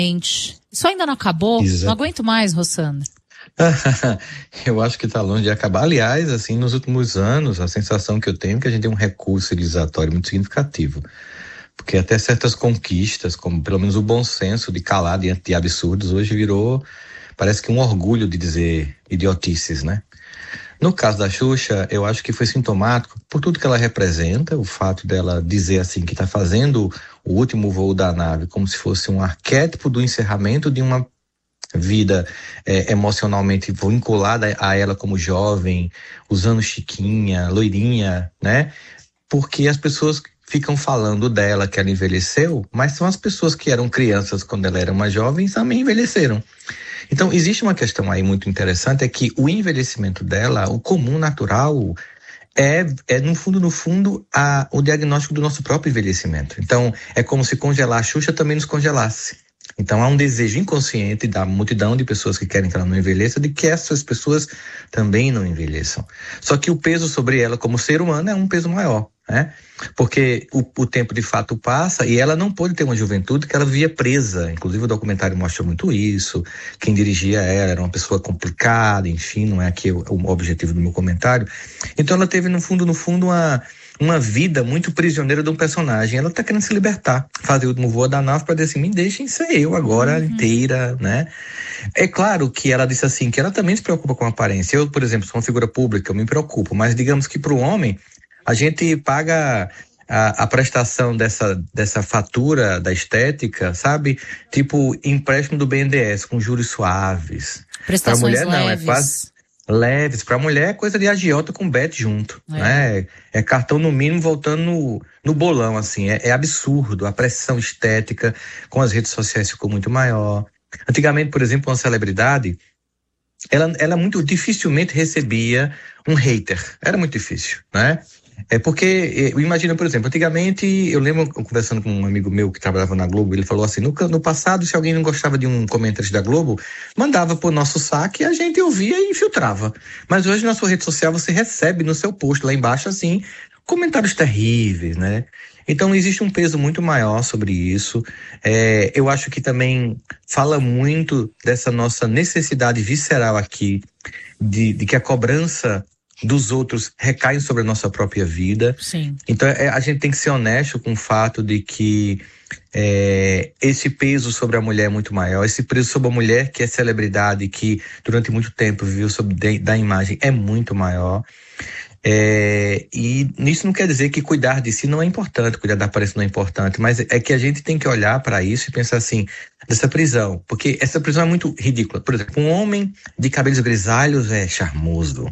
Isso ainda não acabou? Exato. Não aguento mais, Rossandro. Eu acho que está longe de acabar. Aliás, assim, nos últimos anos, a sensação que eu tenho é que a gente tem um recurso civilizatório muito significativo. Porque até certas conquistas, como pelo menos o bom senso de calar diante de absurdos, hoje virou, parece que um orgulho de dizer idiotices, né? No caso da Xuxa, eu acho que foi sintomático por tudo que ela representa, o fato dela dizer assim que está fazendo o último voo da nave como se fosse um arquétipo do encerramento de uma vida emocionalmente vinculada a ela como jovem, usando chiquinha, loirinha, né? Porque as pessoas ficam falando dela que ela envelheceu, mas são as pessoas que eram crianças quando ela era uma jovem também envelheceram. Então, existe uma questão aí muito interessante, é que o envelhecimento dela, o comum natural, é no fundo, o diagnóstico do nosso próprio envelhecimento. Então, é como se congelar a Xuxa também nos congelasse. Então, há um desejo inconsciente da multidão de pessoas que querem que ela não envelheça, de que essas pessoas também não envelheçam. Só que o peso sobre ela como ser humano é um peso maior, né? Porque o tempo de fato passa e ela não pôde ter uma juventude que ela vivia presa. Inclusive o documentário mostra muito isso. Quem dirigia ela era uma pessoa complicada, enfim, não é aqui o objetivo do meu comentário. Então ela teve no fundo uma vida muito prisioneira de um personagem. Ela tá querendo se libertar, fazer o último voo da nave para dizer assim, me deixem ser eu agora inteira, né? É claro que ela disse assim, que ela também se preocupa com a aparência. Eu, por exemplo, sou uma figura pública, eu me preocupo, mas digamos que para o homem, a gente paga a prestação dessa fatura da estética, sabe? Tipo empréstimo do BNDES com juros suaves. Prestações pra mulher leves. Não, é quase leves. Pra mulher é coisa de agiota com bet junto, né? É cartão no mínimo voltando no bolão, assim. É absurdo. A pressão estética com as redes sociais ficou muito maior. Antigamente, por exemplo, uma celebridade, ela muito dificilmente recebia um hater. Era muito difícil, né? Porque, imagina, por exemplo, antigamente, eu lembro conversando com um amigo meu que trabalhava na Globo, ele falou assim, no passado, se alguém não gostava de um comentário da Globo, mandava pro nosso saque e a gente ouvia e infiltrava. Mas hoje na sua rede social você recebe no seu post lá embaixo, assim, comentários terríveis, né? Então existe um peso muito maior sobre isso. Eu acho que também fala muito dessa nossa necessidade visceral aqui, de que a cobrança dos outros recaem sobre a nossa própria vida. Sim. Então a gente tem que ser honesto com o fato de que esse peso sobre a mulher é muito maior, esse peso sobre a mulher que é celebridade, que durante muito tempo viveu da imagem, é muito maior. E isso não quer dizer que cuidar de si não é importante, cuidar da aparência não é importante, mas é que a gente tem que olhar para isso e pensar assim, dessa prisão, porque essa prisão é muito ridícula. Por exemplo, um homem de cabelos grisalhos é charmoso.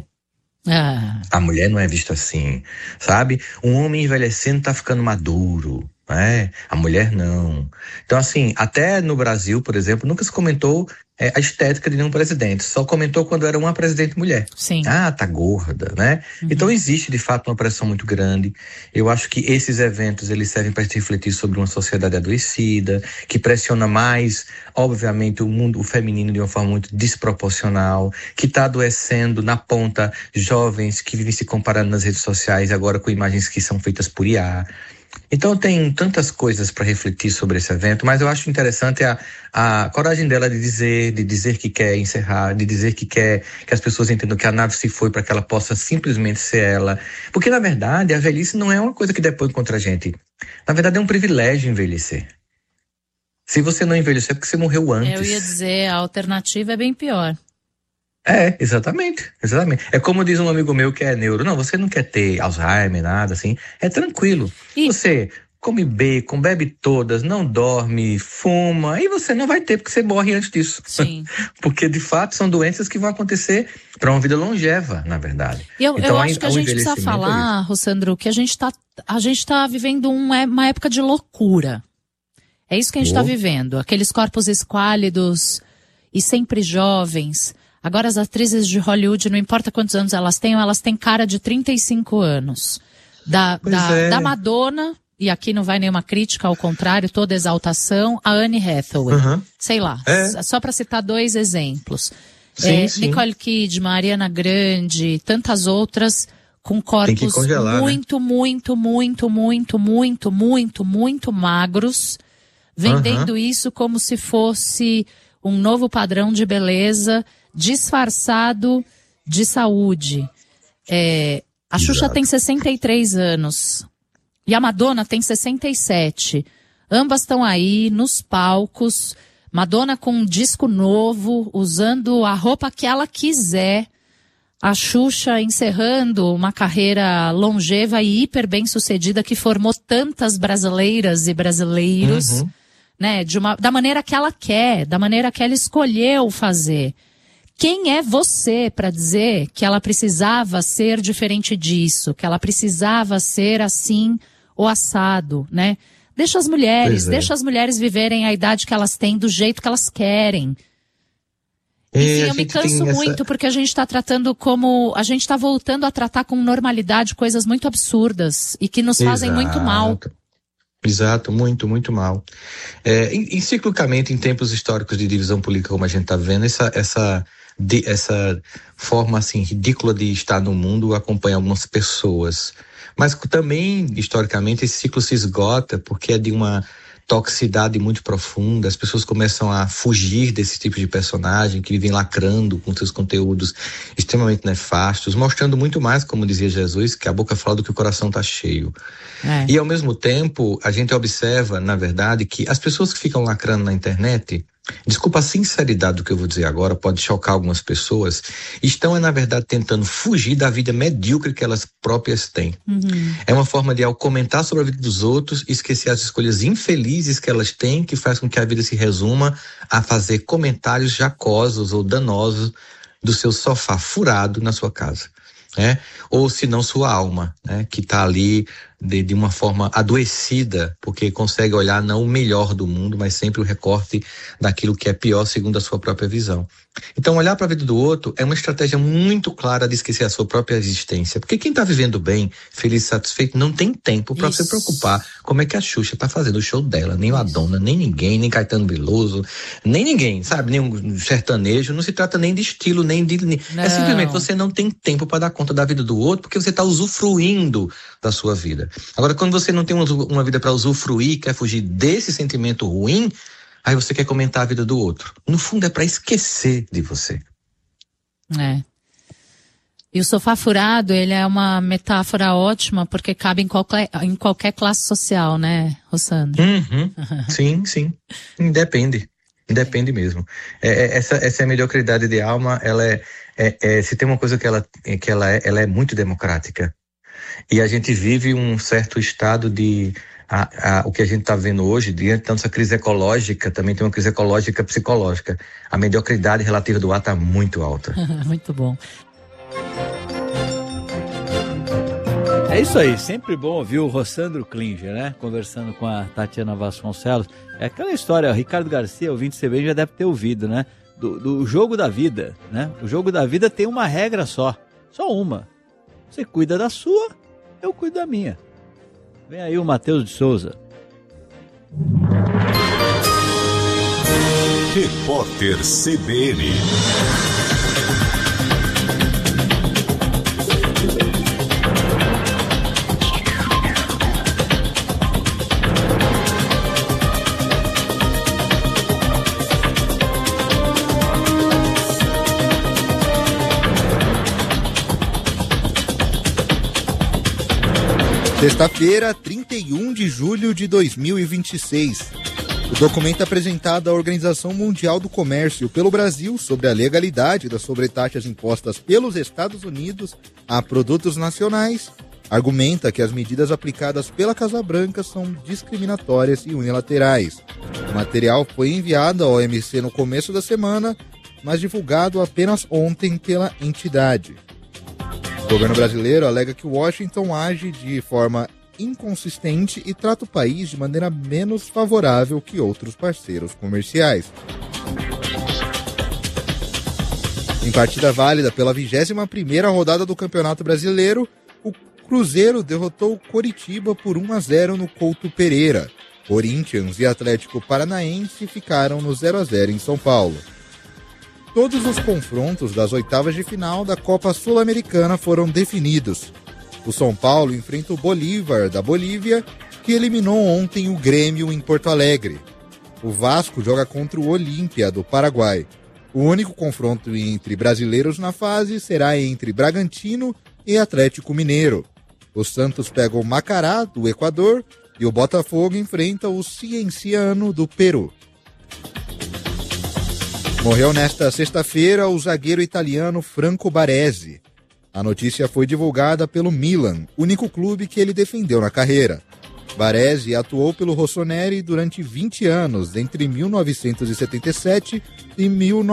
A mulher não é vista assim, sabe? Um homem envelhecendo tá ficando maduro, né? A mulher não. Então, assim, até no Brasil, por exemplo, nunca se comentou a estética de nenhum presidente. Só comentou quando era uma presidente mulher. Sim. Tá gorda, né? Então existe, de fato, uma pressão muito grande. Eu acho que esses eventos, eles servem para refletir sobre uma sociedade adoecida, que pressiona mais, obviamente, o feminino de uma forma muito desproporcional, que está adoecendo na ponta jovens que vivem se comparando nas redes sociais agora com imagens que são feitas por IA. Então tem tantas coisas para refletir sobre esse evento, mas eu acho interessante a coragem dela de dizer que quer encerrar, de dizer que quer que as pessoas entendam que a nave se foi para que ela possa simplesmente ser ela. Porque, na verdade, a velhice não é uma coisa que depois contra a gente. Na verdade, é um privilégio envelhecer. Se você não envelhecer é porque você morreu antes. Eu ia dizer, a alternativa é bem pior. Exatamente. É como diz um amigo meu que é neuro. Não, você não quer ter Alzheimer, nada assim. É tranquilo. Você come bacon, bebe todas, não dorme, fuma, e você não vai ter porque você morre antes disso. Sim. Porque, de fato, são doenças que vão acontecer para uma vida longeva, na verdade. Eu acho que a gente precisa falar, Rossandro, que a gente tá vivendo uma época de loucura. É isso que a gente tá vivendo. Aqueles corpos esquálidos e sempre jovens. Agora as atrizes de Hollywood, não importa quantos anos elas têm cara de 35 anos. Da Madonna, e aqui não vai nenhuma crítica, ao contrário, toda exaltação, a Anne Hathaway. Sei lá, só para citar 2 exemplos. Sim. Nicole Kidman, Ariana Grande, tantas outras com corpos muito, muito, muito, muito, muito, muito, muito, muito magros, vendendo isso como se fosse um novo padrão de beleza disfarçado de saúde. A Xuxa tem 63 anos e a Madonna tem 67. Ambas estão aí nos palcos, Madonna com um disco novo, usando a roupa que ela quiser. A Xuxa encerrando uma carreira longeva e hiper bem sucedida que formou tantas brasileiras e brasileiros, né? Da maneira que ela quer, da maneira que ela escolheu fazer. Quem é você para dizer que ela precisava ser diferente disso, que ela precisava ser assim ou assado, né? Deixa as mulheres viverem a idade que elas têm do jeito que elas querem. Enfim, eu me canso muito porque a gente está tratando a gente está voltando a tratar com normalidade coisas muito absurdas e que nos fazem muito mal. Exato, muito, muito mal. Enciclicamente, em tempos históricos de divisão política, como a gente está vendo, essa forma assim ridícula de estar no mundo acompanha algumas pessoas. Mas também, historicamente, esse ciclo se esgota porque é de uma toxicidade muito profunda, as pessoas começam a fugir desse tipo de personagem que vivem lacrando com seus conteúdos extremamente nefastos, mostrando muito mais, como dizia Jesus, que a boca fala do que o coração está cheio. E ao mesmo tempo, a gente observa, na verdade, que as pessoas que ficam lacrando na internet, desculpa a sinceridade do que eu vou dizer agora, pode chocar algumas pessoas, estão, na verdade, tentando fugir da vida medíocre que elas próprias têm. É uma forma de, ao comentar sobre a vida dos outros, esquecer as escolhas infelizes que elas têm, que faz com que a vida se resuma a fazer comentários jacosos ou danosos do seu sofá furado na sua casa. Ou se não sua alma, que está ali de uma forma adoecida, porque consegue olhar não o melhor do mundo, mas sempre o recorte daquilo que é pior segundo a sua própria visão. Então, olhar para a vida do outro é uma estratégia muito clara de esquecer a sua própria existência, porque quem está vivendo bem, feliz e satisfeito, não tem tempo para se preocupar como é que a Xuxa está fazendo o show dela, nem Madonna, nem ninguém, nem Caetano Veloso, nem ninguém, sabe, nem um sertanejo, não se trata nem de estilo, nem de... É simplesmente você não tem tempo para dar conta da vida do outro, porque você está usufruindo da sua vida. Agora, quando você não tem uma vida para usufruir, quer fugir desse sentimento ruim, aí você quer comentar a vida do outro. No fundo, é para esquecer de você. E o sofá furado, ele é uma metáfora ótima, porque cabe em qualquer classe social, né, Rossandro? Sim. Independe mesmo. Essa é a mediocridade de alma, se tem uma coisa que ela é muito democrática. E a gente vive um certo estado de... o que a gente está vendo hoje, diante dessa crise ecológica, também tem uma crise ecológica psicológica. A mediocridade relativa do ar está muito alta. Muito bom. É isso aí, sempre bom ouvir o Rossandro Klinger, né? Conversando com a Tatiana Vasconcelos. É aquela história, o Ricardo Garcia, ouvinte CBN, já deve ter ouvido, né? Do jogo da vida, né? O jogo da vida tem uma regra só uma. Você cuida da sua, eu cuido da minha. Vem aí o Matheus de Souza. Repórter CBN. Sexta-feira, 31 de julho de 2026. O documento apresentado à Organização Mundial do Comércio pelo Brasil sobre a legalidade das sobretaxas impostas pelos Estados Unidos a produtos nacionais argumenta que as medidas aplicadas pela Casa Branca são discriminatórias e unilaterais. O material foi enviado à OMC no começo da semana, mas divulgado apenas ontem pela entidade. O governo brasileiro alega que Washington age de forma inconsistente e trata o país de maneira menos favorável que outros parceiros comerciais. Em partida válida pela 21ª rodada do Campeonato Brasileiro, o Cruzeiro derrotou o Coritiba por 1-0 no Couto Pereira. Corinthians e Atlético Paranaense ficaram no 0-0 em São Paulo. Todos os confrontos das oitavas de final da Copa Sul-Americana foram definidos. O São Paulo enfrenta o Bolívar, da Bolívia, que eliminou ontem o Grêmio em Porto Alegre. o Vasco joga contra o Olímpia, do Paraguai. O único confronto entre brasileiros na fase será entre Bragantino e Atlético Mineiro. O Santos pega o Macará, do Equador, e o Botafogo enfrenta o Cienciano, do Peru. Morreu nesta sexta-feira o zagueiro italiano Franco Baresi. A notícia foi divulgada pelo Milan, único clube que ele defendeu na carreira. Baresi atuou pelo Rossoneri durante 20 anos, entre 1977 e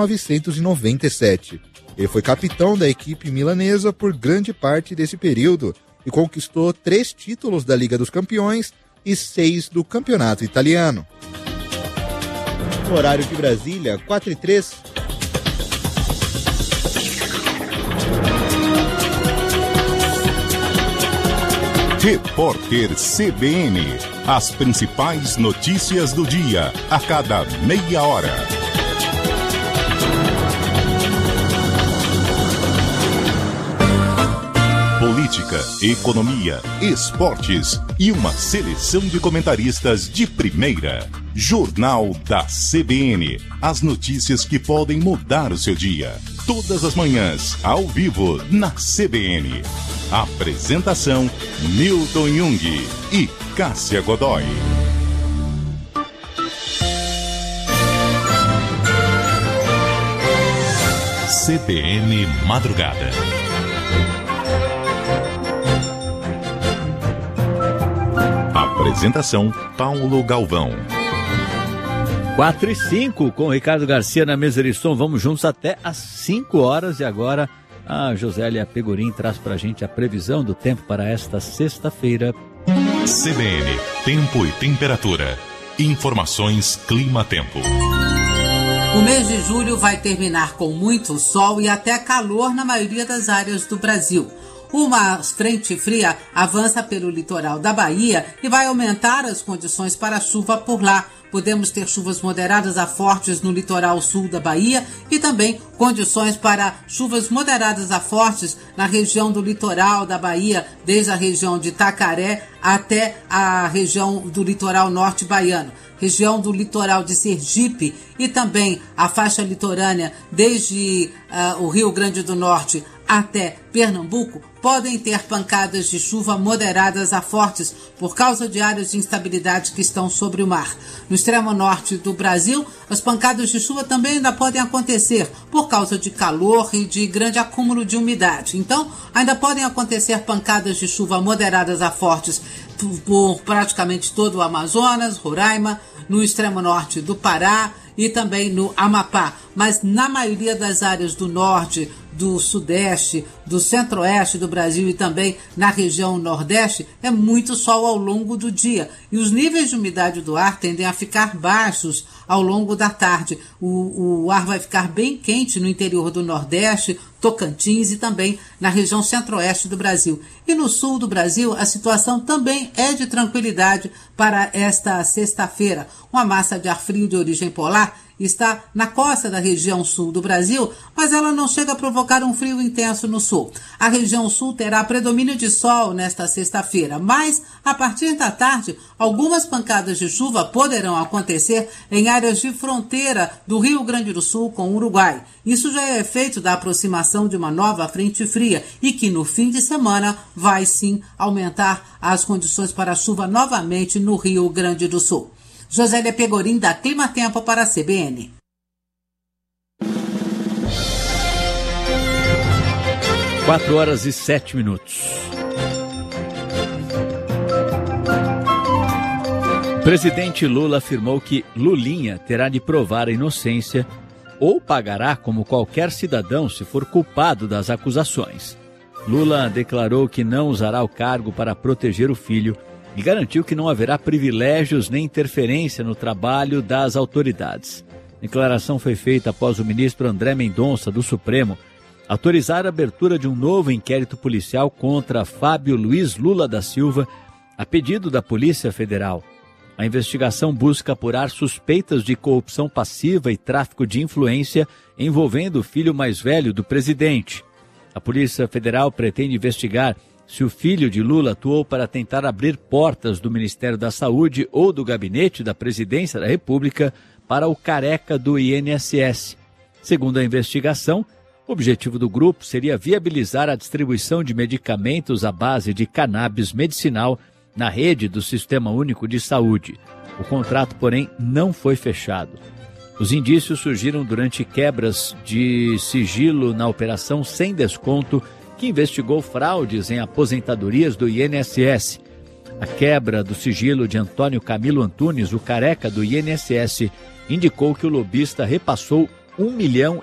1997. Ele foi capitão da equipe milanesa por grande parte desse período e conquistou 3 títulos da Liga dos Campeões e 6 do Campeonato Italiano. No horário de Brasília, 4h03. Repórter CBN. As principais notícias do dia, a cada meia hora. Política, economia, esportes e uma seleção de comentaristas de primeira. Jornal da CBN. As notícias que podem mudar o seu dia. Todas as manhãs, ao vivo, na CBN. Apresentação: Newton Jung e Cássia Godoy. CBN Madrugada. Apresentação: Paulo Galvão. 4h05 com o Ricardo Garcia na mesa de som. Vamos juntos até às 5 horas. E agora a Josélia Pegorim traz pra gente a previsão do tempo para esta sexta-feira. CBN, tempo e temperatura. Informações Clima-Tempo. O mês de julho vai terminar com muito sol e até calor na maioria das áreas do Brasil. Uma frente fria avança pelo litoral da Bahia e vai aumentar as condições para chuva por lá. Podemos ter chuvas moderadas a fortes no litoral sul da Bahia e também condições para chuvas moderadas a fortes na região do litoral da Bahia, desde a região de Itacaré até a região do litoral norte baiano. Região do litoral de Sergipe e também a faixa litorânea desde o Rio Grande do Norte até Pernambuco podem ter pancadas de chuva moderadas a fortes por causa de áreas de instabilidade que estão sobre o mar. No extremo norte do Brasil, as pancadas de chuva também ainda podem acontecer por causa de calor e de grande acúmulo de umidade. Então, ainda podem acontecer pancadas de chuva moderadas a fortes por praticamente todo o Amazonas, Roraima, no extremo norte do Pará e também no Amapá. Mas na maioria das áreas do norte, do sudeste, do centro-oeste do Brasil e também na região nordeste, é muito sol ao longo do dia. E os níveis de umidade do ar tendem a ficar baixos ao longo da tarde. O ar vai ficar bem quente no interior do Nordeste, Tocantins e também na região centro-oeste do Brasil. E no sul do Brasil, a situação também é de tranquilidade para esta sexta-feira. Uma massa de ar frio de origem polar está na costa da região sul do Brasil, mas ela não chega a provocar um frio intenso no sul. A região sul terá predomínio de sol nesta sexta-feira, mas a partir da tarde, algumas pancadas de chuva poderão acontecer em áreas de fronteira do Rio Grande do Sul com o Uruguai. Isso já é efeito da aproximação de uma nova frente fria e que no fim de semana vai sim aumentar as condições para chuva novamente no Rio Grande do Sul. Josélia Pegorim, da Clima-Tempo para a CBN. Quatro horas e 7 minutos. O presidente Lula afirmou que Lulinha terá de provar a inocência ou pagará como qualquer cidadão se for culpado das acusações. Lula declarou que não usará o cargo para proteger o filho e garantiu que não haverá privilégios nem interferência no trabalho das autoridades. A declaração foi feita após o ministro André Mendonça, do Supremo, autorizar a abertura de um novo inquérito policial contra Fábio Luiz Lula da Silva, a pedido da Polícia Federal. A investigação busca apurar suspeitas de corrupção passiva e tráfico de influência envolvendo o filho mais velho do presidente. A Polícia Federal pretende investigar se o filho de Lula atuou para tentar abrir portas do Ministério da Saúde ou do gabinete da Presidência da República para o careca do INSS. Segundo a investigação, o objetivo do grupo seria viabilizar a distribuição de medicamentos à base de cannabis medicinal na rede do Sistema Único de Saúde. O contrato, porém, não foi fechado. Os indícios surgiram durante quebras de sigilo na Operação Sem Desconto, que investigou fraudes em aposentadorias do INSS. A quebra do sigilo de Antônio Camilo Antunes, o careca do INSS, indicou que o lobista repassou R$1,5 milhão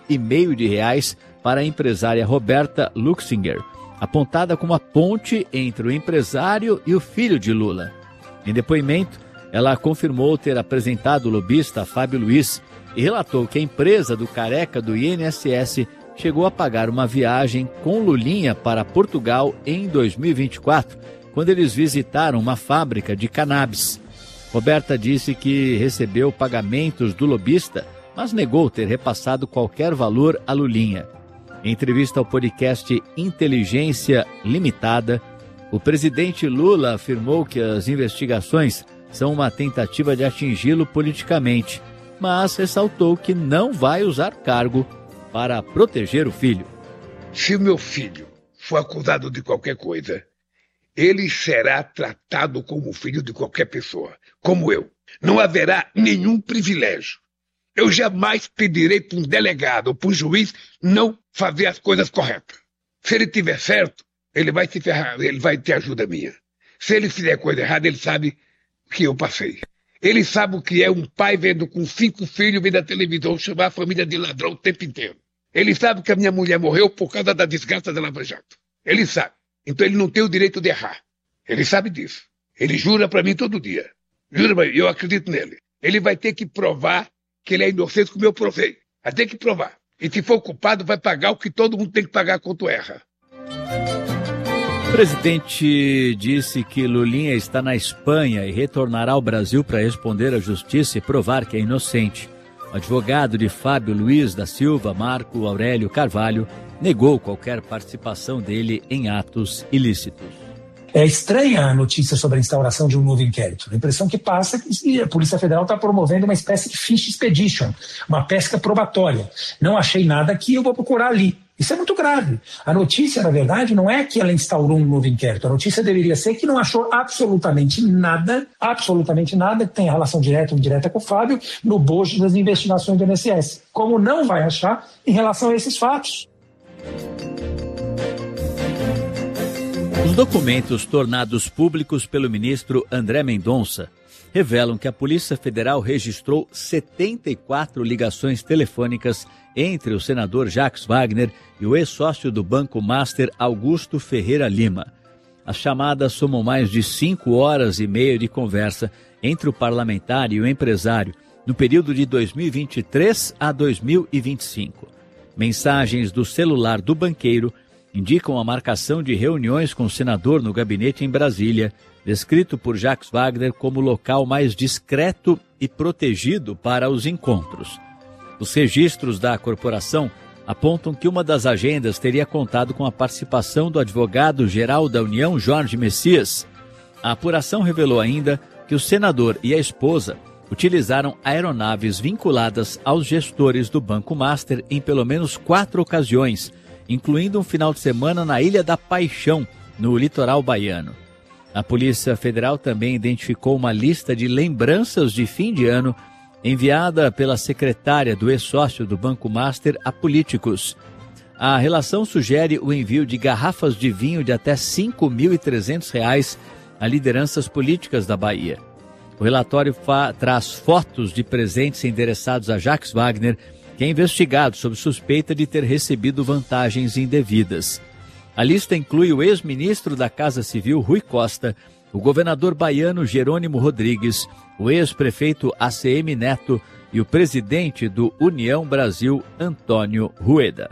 para a empresária Roberta Luxinger, apontada como a ponte entre o empresário e o filho de Lula. Em depoimento, ela confirmou ter apresentado o lobista Fábio Luiz e relatou que a empresa do careca do INSS chegou a pagar uma viagem com Lulinha para Portugal em 2024, quando eles visitaram uma fábrica de cannabis. Roberta disse que recebeu pagamentos do lobista, mas negou ter repassado qualquer valor a Lulinha. Em entrevista ao podcast Inteligência Limitada, o presidente Lula afirmou que as investigações são uma tentativa de atingi-lo politicamente, mas ressaltou que não vai usar cargo para proteger o filho. Se o meu filho for acusado de qualquer coisa, ele será tratado como filho de qualquer pessoa, como eu. Não haverá nenhum privilégio. Eu jamais pedirei para um delegado ou para um juiz não fazer as coisas corretas. Se ele tiver certo, ele vai se ferrar, ele vai ter ajuda minha. Se ele fizer coisa errada, ele sabe que eu passei. Ele sabe o que é um pai vendo com 5 filhos, vendo a televisão, chamar a família de ladrão o tempo inteiro. Ele sabe que a minha mulher morreu por causa da desgraça da Lava Jato. Ele sabe. Então ele não tem o direito de errar. Ele sabe disso. Ele jura para mim todo dia. Jura para mim, eu acredito nele. Ele vai ter que provar que ele é inocente como eu provei. Vai ter que provar. E se for culpado, vai pagar o que todo mundo tem que pagar quando erra. O presidente disse que Lulinha está na Espanha e retornará ao Brasil para responder à justiça e provar que é inocente. O advogado de Fábio Luiz da Silva, Marco Aurélio Carvalho, negou qualquer participação dele em atos ilícitos. É estranha a notícia sobre a instauração de um novo inquérito. A impressão que passa é que a Polícia Federal está promovendo uma espécie de fish expedition, uma pesca probatória. Não achei nada aqui, eu vou procurar ali. Isso é muito grave. A notícia, na verdade, não é que ela instaurou um novo inquérito. A notícia deveria ser que não achou absolutamente nada que tenha relação direta ou indireta com o Fábio no bojo das investigações do INSS. Como não vai achar em relação a esses fatos. Os documentos tornados públicos pelo ministro André Mendonça revelam que a Polícia Federal registrou 74 ligações telefônicas entre o senador Jacques Wagner e o ex-sócio do Banco Master Augusto Ferreira Lima. As chamadas somam mais de 5 horas e meia de conversa entre o parlamentar e o empresário no período de 2023 a 2025. Mensagens do celular do banqueiro indicam a marcação de reuniões com o senador no gabinete em Brasília, descrito por Jacques Wagner como o local mais discreto e protegido para os encontros. Os registros da corporação apontam que uma das agendas teria contado com a participação do advogado-geral da União, Jorge Messias. A apuração revelou ainda que o senador e a esposa utilizaram aeronaves vinculadas aos gestores do Banco Master em pelo menos 4 ocasiões, incluindo um final de semana na Ilha da Paixão, no litoral baiano. A Polícia Federal também identificou uma lista de lembranças de fim de ano enviada pela secretária do ex-sócio do Banco Master a políticos. A relação sugere o envio de garrafas de vinho de até R$ 5.300 a lideranças políticas da Bahia. O relatório traz fotos de presentes endereçados a Jacques Wagner, que é investigado sob suspeita de ter recebido vantagens indevidas. A lista inclui o ex-ministro da Casa Civil, Rui Costa, o governador baiano Jerônimo Rodrigues, o ex-prefeito ACM Neto e o presidente do União Brasil, Antônio Rueda.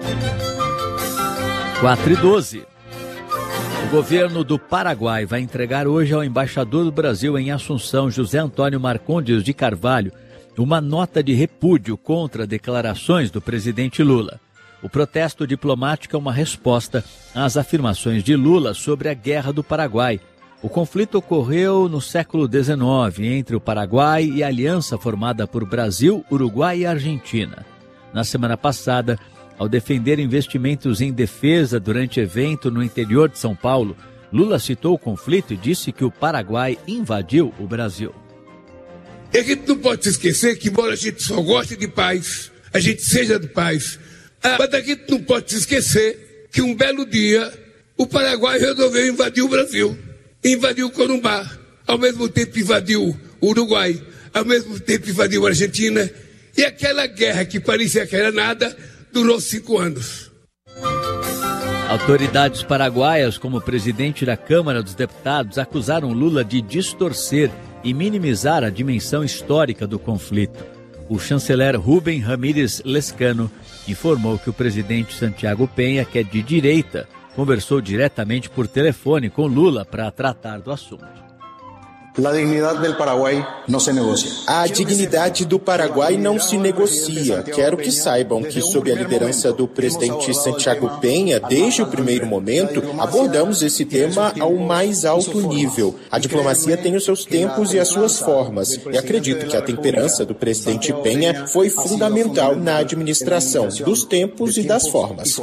4:12. O governo do Paraguai vai entregar hoje ao embaixador do Brasil em Assunção, José Antônio Marcondes de Carvalho, uma nota de repúdio contra declarações do presidente Lula. O protesto diplomático é uma resposta às afirmações de Lula sobre a Guerra do Paraguai. O conflito ocorreu no século XIX entre o Paraguai e a aliança formada por Brasil, Uruguai e Argentina. Na semana passada, ao defender investimentos em defesa durante evento no interior de São Paulo, Lula citou o conflito e disse que o Paraguai invadiu o Brasil. E a gente não pode se esquecer que, embora a gente só goste de paz, a gente seja de paz, mas a gente não pode se esquecer que um belo dia o Paraguai resolveu invadir o Brasil. Invadiu o Corumbá, ao mesmo tempo invadiu o Uruguai, ao mesmo tempo invadiu a Argentina. E aquela guerra que parecia que era nada, durou 5 anos. Autoridades paraguaias, como o presidente da Câmara dos Deputados, acusaram Lula de distorcer e minimizar a dimensão histórica do conflito. O chanceler Rubem Ramírez Lescano informou que o presidente Santiago Peña, que é de direita, conversou diretamente por telefone com Lula para tratar do assunto. A dignidade do Paraguai não se negocia. Quero que saibam que, sob a liderança do presidente Santiago Peña, desde o primeiro momento, abordamos esse tema ao mais alto nível. A diplomacia tem os seus tempos e as suas formas, e acredito que a temperança do presidente Peña foi fundamental na administração dos tempos e das formas.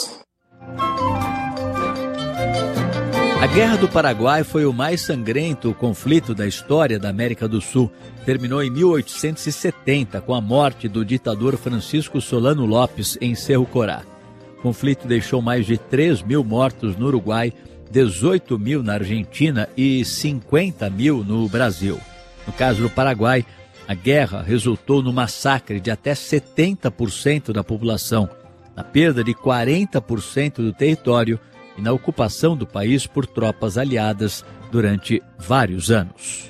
A Guerra do Paraguai foi o mais sangrento conflito da história da América do Sul. Terminou em 1870, com a morte do ditador Francisco Solano Lopes em Cerro Corá. O conflito deixou mais de 3 mil mortos no Uruguai, 18 mil na Argentina e 50 mil no Brasil. No caso do Paraguai, a guerra resultou no massacre de até 70% da população, na perda de 40% do território e na ocupação do país por tropas aliadas durante vários anos.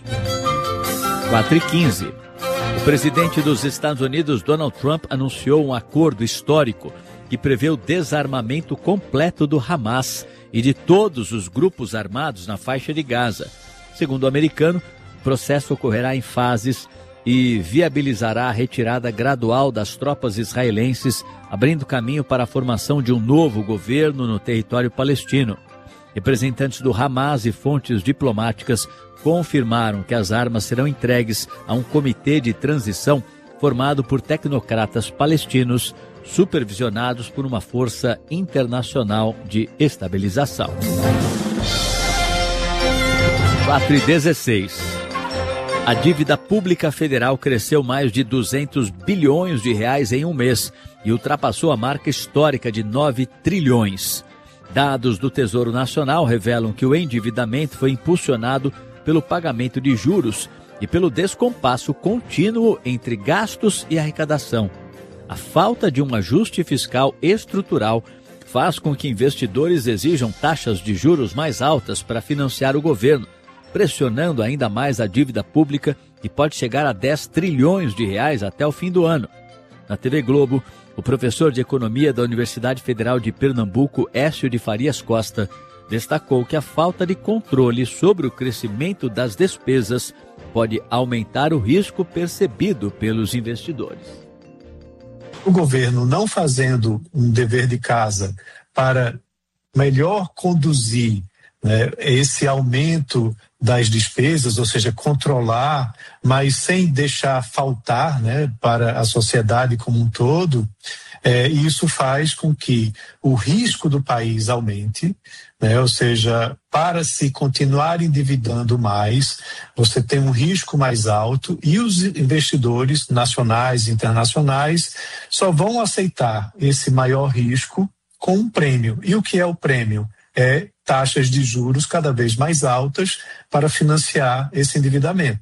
4h15. O presidente dos Estados Unidos, Donald Trump, anunciou um acordo histórico que prevê o desarmamento completo do Hamas e de todos os grupos armados na faixa de Gaza. Segundo o americano, o processo ocorrerá em fases e viabilizará a retirada gradual das tropas israelenses, abrindo caminho para a formação de um novo governo no território palestino. Representantes do Hamas e fontes diplomáticas confirmaram que as armas serão entregues a um comitê de transição formado por tecnocratas palestinos, supervisionados por uma força internacional de estabilização. 4h16. A dívida pública federal cresceu mais de 200 bilhões de reais em um mês e ultrapassou a marca histórica de 9 trilhões. Dados do Tesouro Nacional revelam que o endividamento foi impulsionado pelo pagamento de juros e pelo descompasso contínuo entre gastos e arrecadação. A falta de um ajuste fiscal estrutural faz com que investidores exijam taxas de juros mais altas para financiar o governo, pressionando ainda mais a dívida pública, que pode chegar a 10 trilhões de reais até o fim do ano. Na TV Globo, o professor de Economia da Universidade Federal de Pernambuco, Écio de Farias Costa, destacou que a falta de controle sobre o crescimento das despesas pode aumentar o risco percebido pelos investidores. O governo não fazendo um dever de casa para melhor conduzir, né, esse aumento das despesas, ou seja, controlar, mas sem deixar faltar, né, para a sociedade como um todo, isso faz com que o risco do país aumente, né, ou seja, para se continuar endividando mais, você tem um risco mais alto e os investidores nacionais e internacionais só vão aceitar esse maior risco com um prêmio. E o que é o prêmio? É taxas de juros cada vez mais altas para financiar esse endividamento.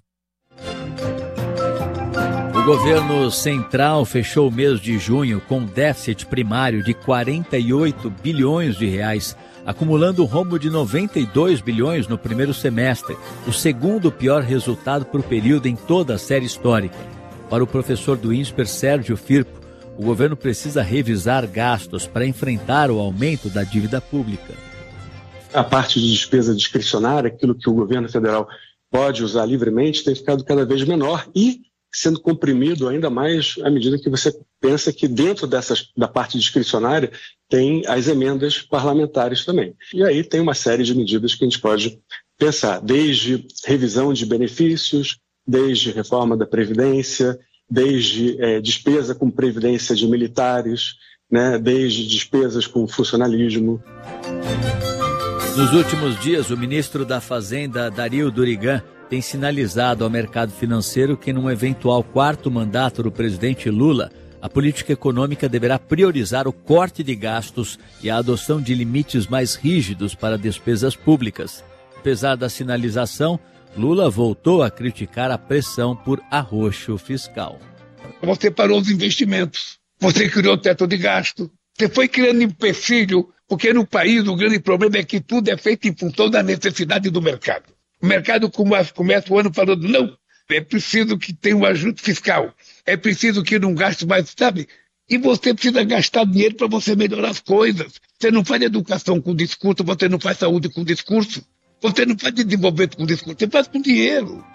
O governo central fechou o mês de junho com um déficit primário de 48 bilhões de reais, acumulando um rombo de 92 bilhões no primeiro semestre, o segundo pior resultado por período em toda a série histórica. Para o professor do INSPER, Sérgio Firpo, o governo precisa revisar gastos para enfrentar o aumento da dívida pública. A parte de despesa discricionária, aquilo que o governo federal pode usar livremente, tem ficado cada vez menor e sendo comprimido ainda mais à medida que você pensa que dentro da parte discricionária tem as emendas parlamentares também. E aí tem uma série de medidas que a gente pode pensar, desde revisão de benefícios, desde reforma da Previdência, desde despesa com previdência de militares, né, desde despesas com funcionalismo. Nos últimos dias, o ministro da Fazenda, Dario Durigan, tem sinalizado ao mercado financeiro que num eventual quarto mandato do presidente Lula, a política econômica deverá priorizar o corte de gastos e a adoção de limites mais rígidos para despesas públicas. Apesar da sinalização, Lula voltou a criticar a pressão por arroxo fiscal. Você parou os investimentos, você criou teto de gasto, você foi criando empecilho, porque no país o grande problema é que tudo é feito em função da necessidade do mercado. O mercado começa o ano falando, não, é preciso que tenha um ajuste fiscal, é preciso que não gaste mais, sabe? E você precisa gastar dinheiro para você melhorar as coisas. Você não faz educação com discurso, você não faz saúde com discurso, você não faz desenvolvimento com discurso, você faz com dinheiro.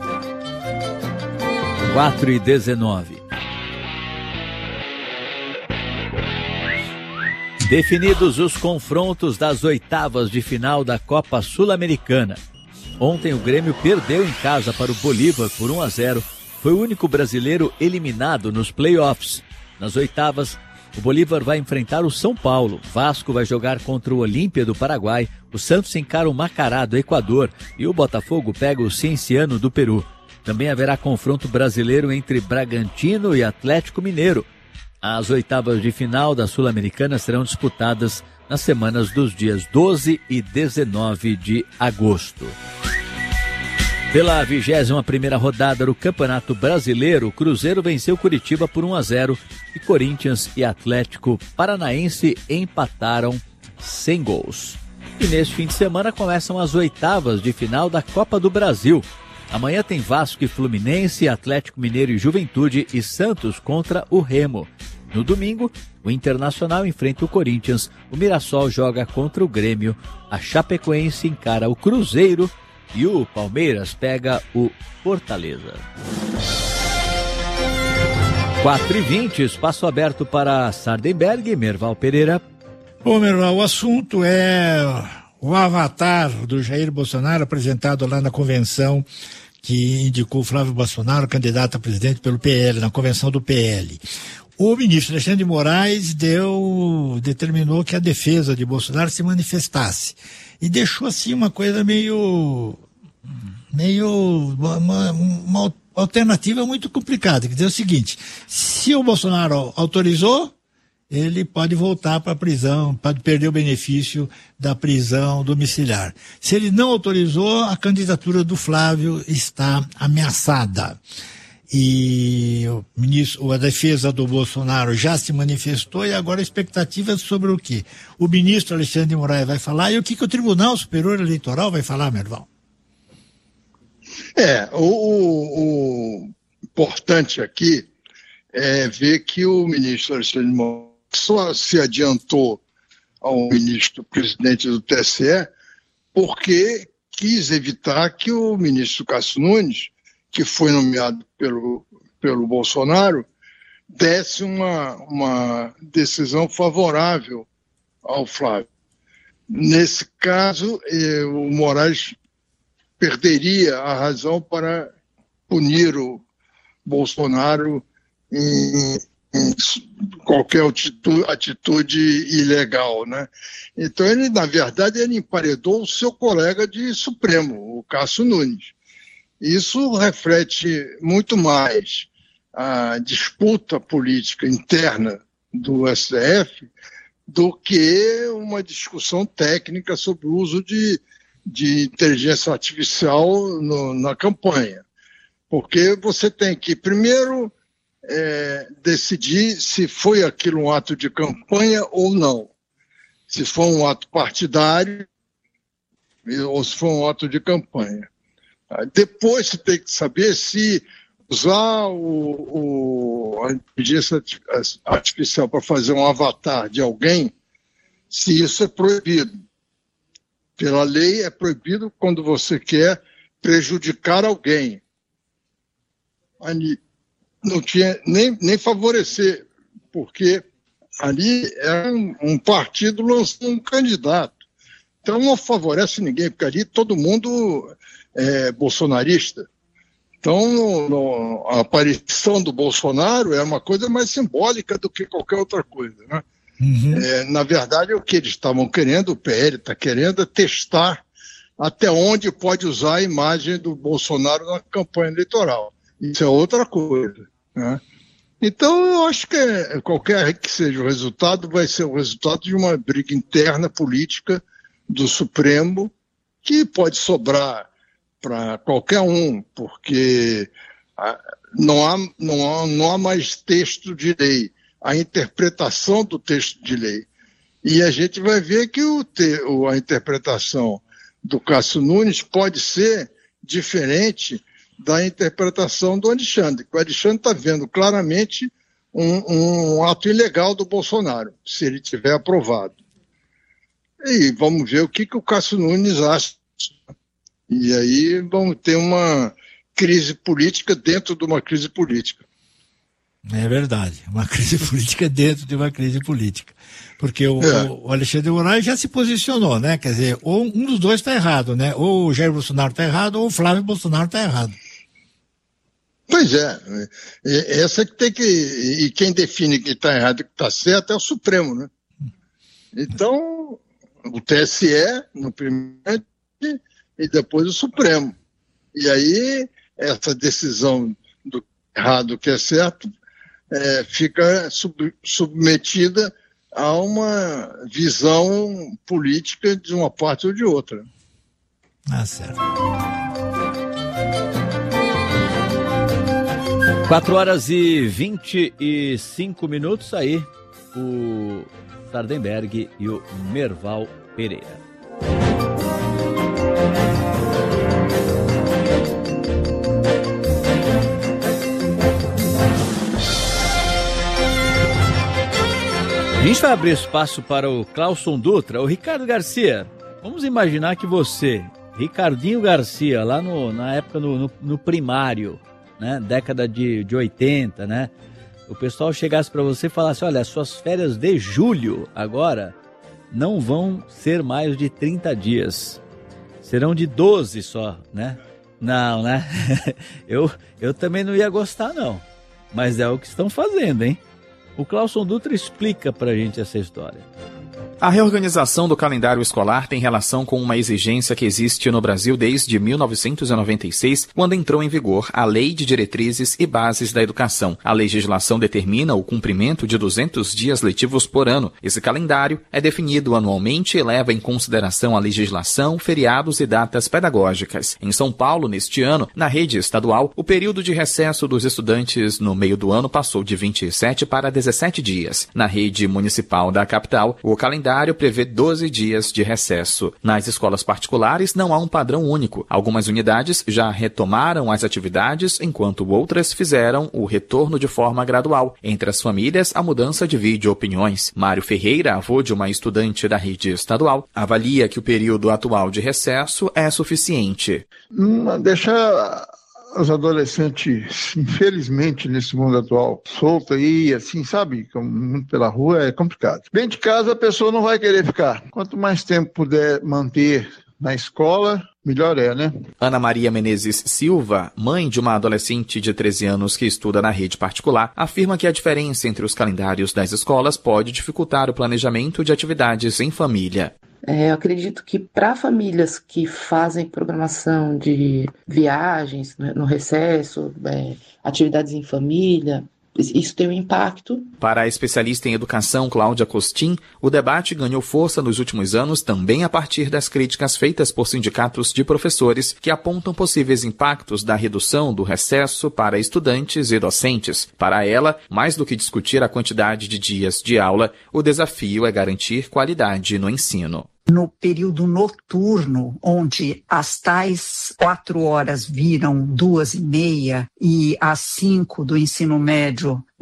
4h19. Definidos os confrontos das oitavas de final da Copa Sul-Americana. Ontem o Grêmio perdeu em casa para o Bolívar por 1-0. Foi o único brasileiro eliminado nos playoffs. Nas oitavas, o Bolívar vai enfrentar o São Paulo. Vasco vai jogar contra o Olímpia do Paraguai. O Santos encara o Macará do Equador e o Botafogo pega o Cienciano do Peru. Também haverá confronto brasileiro entre Bragantino e Atlético Mineiro. As oitavas de final da Sul-Americana serão disputadas nas semanas dos dias 12 e 19 de agosto. Pela 21ª rodada do Campeonato Brasileiro, o Cruzeiro venceu Curitiba por 1-0 e Corinthians e Atlético Paranaense empataram sem gols. E neste fim de semana começam as oitavas de final da Copa do Brasil. Amanhã tem Vasco e Fluminense, Atlético Mineiro e Juventude e Santos contra o Remo. No domingo, o Internacional enfrenta o Corinthians, o Mirassol joga contra o Grêmio, a Chapecoense encara o Cruzeiro e o Palmeiras pega o Fortaleza. 4h20, espaço aberto para Sardenberg, Merval Pereira. Bom, Merval, o assunto é o avatar do Jair Bolsonaro apresentado lá na convenção que indicou Flávio Bolsonaro, candidato a presidente pelo PL, na convenção do PL. O ministro Alexandre de Moraes determinou que a defesa de Bolsonaro se manifestasse e deixou assim uma coisa meio uma alternativa muito complicada. Quer dizer o seguinte: se o Bolsonaro autorizou, ele pode voltar para a prisão, pode perder o benefício da prisão domiciliar. Se ele não autorizou, a candidatura do Flávio está ameaçada. E a defesa do Bolsonaro já se manifestou e agora a expectativa é sobre o quê? O ministro Alexandre de Moraes vai falar e o que o Tribunal Superior Eleitoral vai falar, Merval? O importante aqui é ver que o ministro Alexandre de Moraes só se adiantou ao ministro presidente do TSE porque quis evitar que o ministro Cássio Nunes, que foi nomeado pelo Bolsonaro, desse uma decisão favorável ao Flávio. Nesse caso, o Moraes perderia a razão para punir o Bolsonaro em qualquer atitude ilegal, né? Então, ele, na verdade, ele emparedou o seu colega de Supremo, o Cássio Nunes. Isso reflete muito mais a disputa política interna do STF do que uma discussão técnica sobre o uso de inteligência artificial na campanha. Porque você tem que, primeiro, decidir se foi aquilo um ato de campanha ou não. Se for um ato partidário ou se for um ato de campanha. Depois você tem que saber se usar a inteligência artificial para fazer um avatar de alguém, se isso é proibido. Pela lei é proibido quando você quer prejudicar alguém. não tinha nem favorecer, porque ali é um partido lançando um candidato. Então não favorece ninguém, porque ali todo mundo é bolsonarista. Então a aparição do Bolsonaro é uma coisa mais simbólica do que qualquer outra coisa, né? Na verdade, o que eles estavam querendo, o PL está querendo, é testar até onde pode usar a imagem do Bolsonaro na campanha eleitoral. Isso é outra coisa, né? Então, eu acho que qualquer que seja o resultado, vai ser o resultado de uma briga interna política do Supremo, que pode sobrar para qualquer um, porque não há mais texto de lei, a interpretação do texto de lei. E a gente vai ver que a interpretação do Cássio Nunes pode ser diferente da interpretação do Alexandre. O Alexandre está vendo claramente um ato ilegal do Bolsonaro, se ele tiver aprovado. E vamos ver o que o Cássio Nunes acha. E aí vamos ter uma crise política dentro de uma crise política. É verdade, uma crise política dentro de uma crise política. Porque o Alexandre de Moraes já se posicionou, né? Quer dizer, ou um dos dois está errado, né? Ou o Jair Bolsonaro está errado, ou o Flávio Bolsonaro está errado. Pois é, essa que tem que... E quem define que está errado e que está certo é o Supremo, né? Então, o TSE, no primeiro, e depois o Supremo. E aí, essa decisão do errado que é certo fica submetida a uma visão política de uma parte ou de outra. Certo. 4h25 aí, o Sardenberg e o Merval Pereira. A gente vai abrir espaço para o Clauson Dutra. O Ricardo Garcia, vamos imaginar que você, Ricardinho Garcia, lá na época no primário, né, década de 80, né, o pessoal chegasse para você e falasse, olha, suas férias de julho agora não vão ser mais de 30 dias, serão de 12 só, né? Não, né? Eu também não ia gostar, não, mas é o que estão fazendo, hein? O Clauson Dutra explica pra gente essa história. A reorganização do calendário escolar tem relação com uma exigência que existe no Brasil desde 1996, quando entrou em vigor a Lei de Diretrizes e Bases da Educação. A legislação determina o cumprimento de 200 dias letivos por ano. Esse calendário é definido anualmente e leva em consideração a legislação, feriados e datas pedagógicas. Em São Paulo, neste ano, na rede estadual, o período de recesso dos estudantes no meio do ano passou de 27 para 17 dias. Na rede municipal da capital, o calendário prevê 12 dias de recesso. Nas escolas particulares não há um padrão único. Algumas unidades já retomaram as atividades, enquanto outras fizeram o retorno de forma gradual. Entre as famílias, a mudança divide opiniões. Mário Ferreira, avô de uma estudante da rede estadual, avalia que o período atual de recesso é suficiente. Deixar os adolescentes, infelizmente, nesse mundo atual, solto aí, assim, sabe, muito pela rua, é complicado. Dentro de casa, a pessoa não vai querer ficar. Quanto mais tempo puder manter na escola, melhor é, né? Ana Maria Menezes Silva, mãe de uma adolescente de 13 anos que estuda na rede particular, afirma que a diferença entre os calendários das escolas pode dificultar o planejamento de atividades em família. Eu acredito que para famílias que fazem programação de viagens no recesso, atividades em família, isso tem um impacto. Para a especialista em educação Cláudia Costin, o debate ganhou força nos últimos anos também a partir das críticas feitas por sindicatos de professores que apontam possíveis impactos da redução do recesso para estudantes e docentes. Para ela, mais do que discutir a quantidade de dias de aula, o desafio é garantir qualidade no ensino. No período noturno, onde as tais 4 horas viram 2h30 e as 5 do ensino médio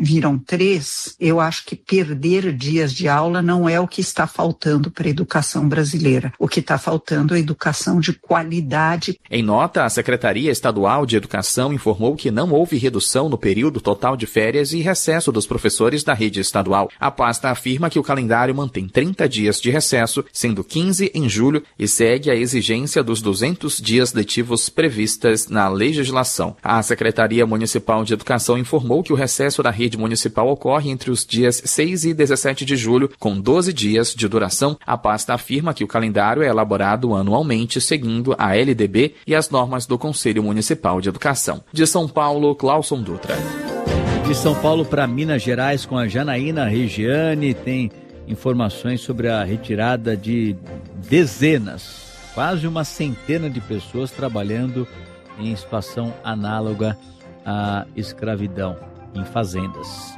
viram 3, eu acho que perder dias de aula não é o que está faltando para a educação brasileira. O que está faltando é educação de qualidade. Em nota, a Secretaria Estadual de Educação informou que não houve redução no período total de férias e recesso dos professores da rede estadual. A pasta afirma que o calendário mantém 30 dias de recesso, sendo 15 em julho, e segue a exigência dos 200 dias letivos previstas na legislação. A Secretaria Municipal de Educação informou que o recesso da rede municipal ocorre entre os dias 6 e 17 de julho, com 12 dias de duração. A pasta afirma que o calendário é elaborado anualmente, seguindo a LDB e as normas do Conselho Municipal de Educação. De São Paulo, Cláuson Dutra. De São Paulo para Minas Gerais, com a Janaína Regiane, tem informações sobre a retirada de dezenas, quase uma centena de pessoas trabalhando em situação análoga à escravidão em fazendas.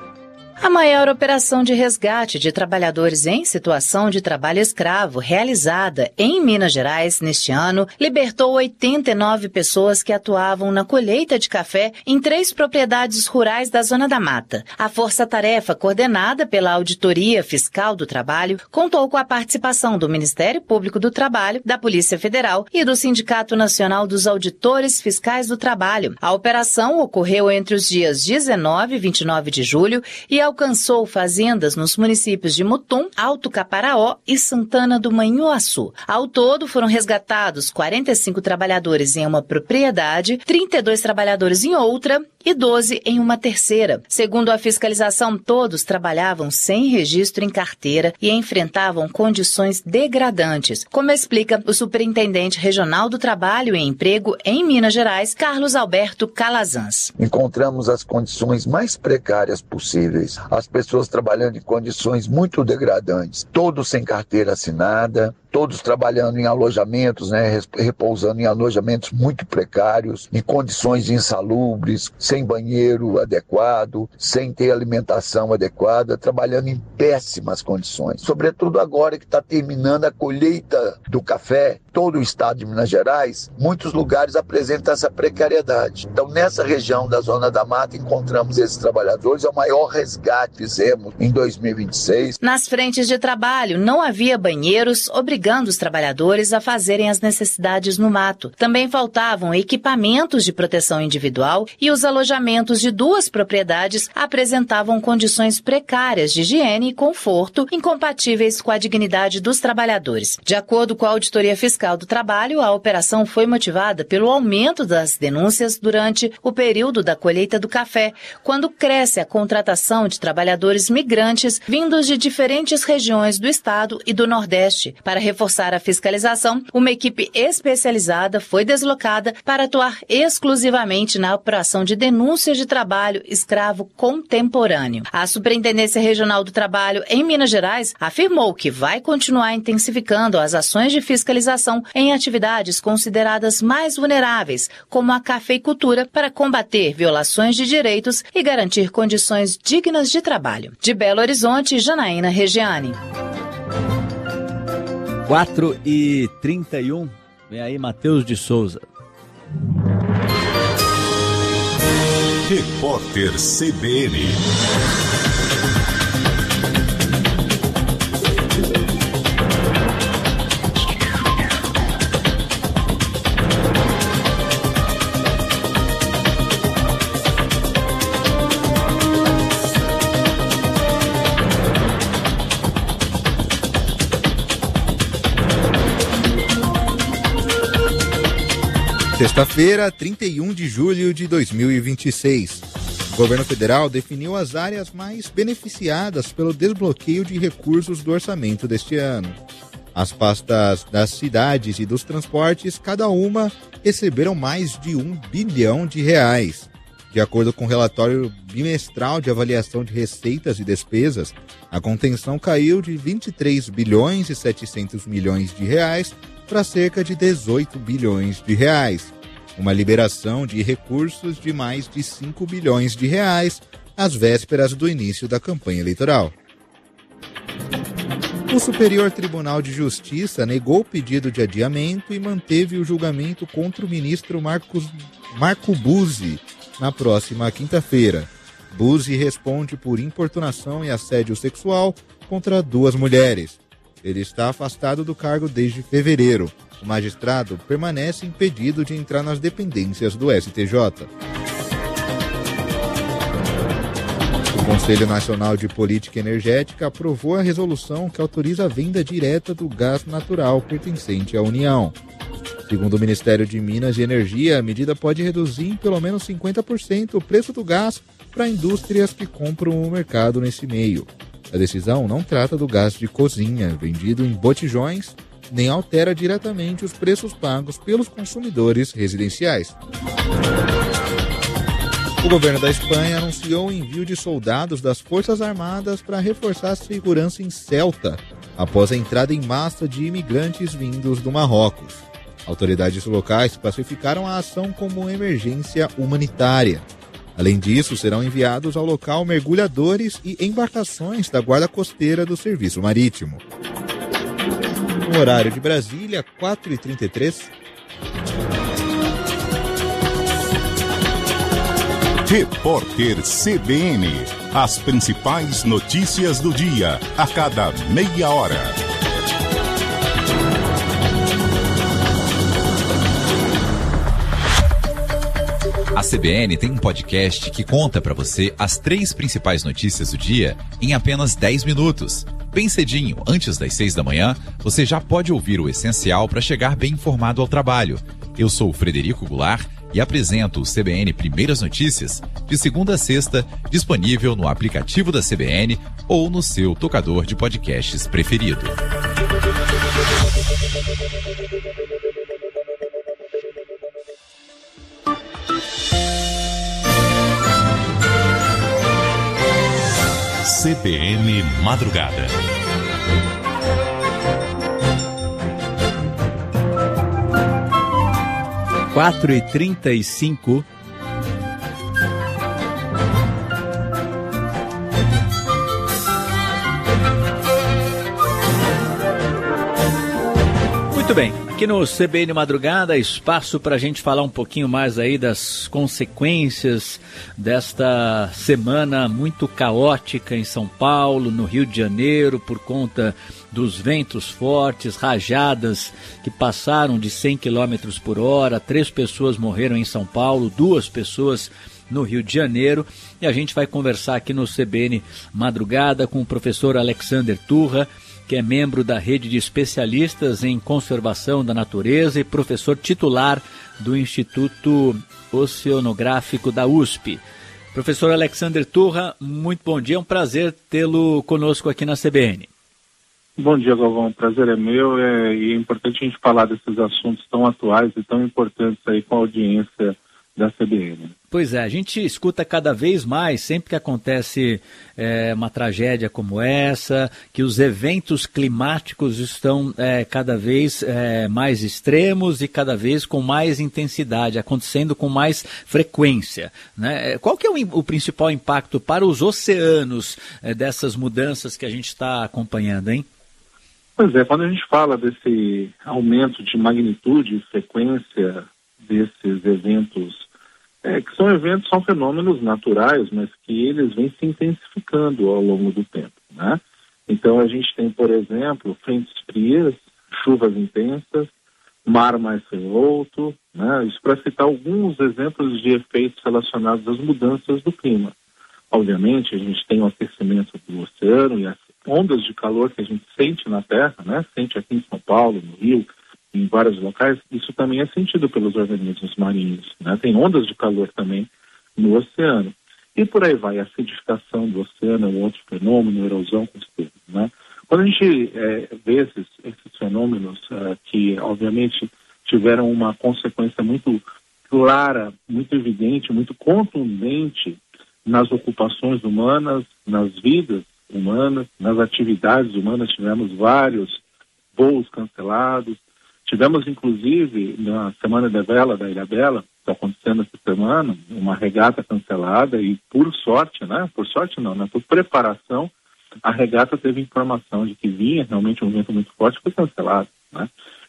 A maior operação de resgate de trabalhadores em situação de trabalho escravo realizada em Minas Gerais neste ano libertou 89 pessoas que atuavam na colheita de café em 3 propriedades rurais da Zona da Mata. A força-tarefa, coordenada pela Auditoria Fiscal do Trabalho, contou com a participação do Ministério Público do Trabalho, da Polícia Federal e do Sindicato Nacional dos Auditores Fiscais do Trabalho. A operação ocorreu entre os dias 19 e 29 de julho e alcançou fazendas nos municípios de Mutum, Alto Caparaó e Santana do Manhuaçu. Ao todo, foram resgatados 45 trabalhadores em uma propriedade, 32 trabalhadores em outra e 12 em uma terceira. Segundo a fiscalização, todos trabalhavam sem registro em carteira e enfrentavam condições degradantes, como explica o Superintendente Regional do Trabalho e Emprego em Minas Gerais, Carlos Alberto Calazans. Encontramos as condições mais precárias possíveis. As pessoas trabalhando em condições muito degradantes, todos sem carteira assinada, todos trabalhando em alojamentos, repousando em alojamentos muito precários, em condições insalubres, sem banheiro adequado, sem ter alimentação adequada, trabalhando em péssimas condições. Sobretudo agora que está terminando a colheita do café, todo o estado de Minas Gerais, muitos lugares apresentam essa precariedade. Então, nessa região da Zona da Mata, encontramos esses trabalhadores, é o maior resgate que fizemos em 2026. Nas frentes de trabalho, não havia banheiros, obrigando os trabalhadores a fazerem as necessidades no mato. Também faltavam equipamentos de proteção individual e os alojamentos de 2 propriedades apresentavam condições precárias de higiene e conforto incompatíveis com a dignidade dos trabalhadores. De acordo com a Auditoria Fiscal do Trabalho, a operação foi motivada pelo aumento das denúncias durante o período da colheita do café, quando cresce a contratação de trabalhadores migrantes vindos de diferentes regiões do estado e do Nordeste. Para reforçar a fiscalização, uma equipe especializada foi deslocada para atuar exclusivamente na apuração de denúncias de trabalho escravo contemporâneo. A Superintendência Regional do Trabalho em Minas Gerais afirmou que vai continuar intensificando as ações de fiscalização em atividades consideradas mais vulneráveis, como a cafeicultura, para combater violações de direitos e garantir condições dignas de trabalho. De Belo Horizonte, Janaína Regiane. 4h31, vem aí Matheus de Souza. Repórter CBN. Sexta-feira, 31 de julho de 2026. O governo federal definiu as áreas mais beneficiadas pelo desbloqueio de recursos do orçamento deste ano. As pastas das cidades e dos transportes, cada uma, receberam mais de R$1 bilhão. De acordo com o relatório bimestral de avaliação de receitas e despesas, a contenção caiu de 23 bilhões e 700 milhões de reais para cerca de 18 bilhões de reais. Uma liberação de recursos de mais de 5 bilhões de reais às vésperas do início da campanha eleitoral. O Superior Tribunal de Justiça negou o pedido de adiamento e manteve o julgamento contra o ministro Marco Buzzi na próxima quinta-feira. Buzzi responde por importunação e assédio sexual contra 2 mulheres. Ele está afastado do cargo desde fevereiro. O magistrado permanece impedido de entrar nas dependências do STJ. O Conselho Nacional de Política Energética aprovou a resolução que autoriza a venda direta do gás natural pertencente à União. Segundo o Ministério de Minas e Energia, a medida pode reduzir em pelo menos 50% o preço do gás para indústrias que compram o mercado nesse meio. A decisão não trata do gás de cozinha, vendido em botijões, nem altera diretamente os preços pagos pelos consumidores residenciais. O governo da Espanha anunciou o envio de soldados das Forças Armadas para reforçar a segurança em Ceuta, após a entrada em massa de imigrantes vindos do Marrocos. Autoridades locais classificaram a ação como emergência humanitária. Além disso, serão enviados ao local mergulhadores e embarcações da Guarda Costeira do Serviço Marítimo. No horário de Brasília, 4h33. Repórter CBN. As principais notícias do dia, a cada meia hora. A CBN tem um podcast que conta para você as 3 principais notícias do dia em apenas 10 minutos. Bem cedinho, antes das 6 da manhã, você já pode ouvir o essencial para chegar bem informado ao trabalho. Eu sou o Frederico Goulart e apresento o CBN Primeiras Notícias de segunda a sexta, disponível no aplicativo da CBN ou no seu tocador de podcasts preferido. CBN Madrugada. – 4h35. Muito bem, aqui no CBN Madrugada, espaço para a gente falar um pouquinho mais aí das consequências desta semana muito caótica em São Paulo, no Rio de Janeiro, por conta dos ventos fortes, rajadas que passaram de 100 km por hora, 3 pessoas morreram em São Paulo, 2 pessoas no Rio de Janeiro, e a gente vai conversar aqui no CBN Madrugada com o professor Alexander Turra, que é membro da rede de especialistas em conservação da natureza e professor titular do Instituto Oceanográfico da USP. Professor Alexander Turra, muito bom dia, é um prazer tê-lo conosco aqui na CBN. Bom dia, Galvão, o prazer é meu, e é importante a gente falar desses assuntos tão atuais e tão importantes aí com a audiência da CBN. Pois é, a gente escuta cada vez mais, sempre que acontece uma tragédia como essa, que os eventos climáticos estão cada vez mais extremos e cada vez com mais intensidade, acontecendo com mais frequência, né? Qual que é o principal impacto para os oceanos dessas mudanças que a gente está acompanhando, hein? Pois é, quando a gente fala desse aumento de magnitude e frequência desses eventos, que são fenômenos naturais, mas que eles vêm se intensificando ao longo do tempo, né? Então a gente tem, por exemplo, frentes frias, chuvas intensas, mar mais revolto, né? Isso para citar alguns exemplos de efeitos relacionados às mudanças do clima. Obviamente a gente tem o aquecimento do oceano e as ondas de calor que a gente sente na Terra, né? Sente aqui em São Paulo, no Rio, em vários locais, isso também é sentido pelos organismos marinhos, né? Tem ondas de calor também no oceano. E por aí vai, a acidificação do oceano é um outro fenômeno, a erosão costeira, né? Quando a gente vê esses fenômenos que, obviamente, tiveram uma consequência muito clara, muito evidente, muito contundente nas ocupações humanas, nas vidas humanas, nas atividades humanas, tivemos vários voos cancelados. Tivemos, inclusive, na Semana da Vela, da Ilha Bela, está acontecendo essa semana, uma regata cancelada e, por sorte, né? Por sorte não, né? Por preparação, a regata teve informação de que vinha realmente um vento muito forte, foi cancelado, né?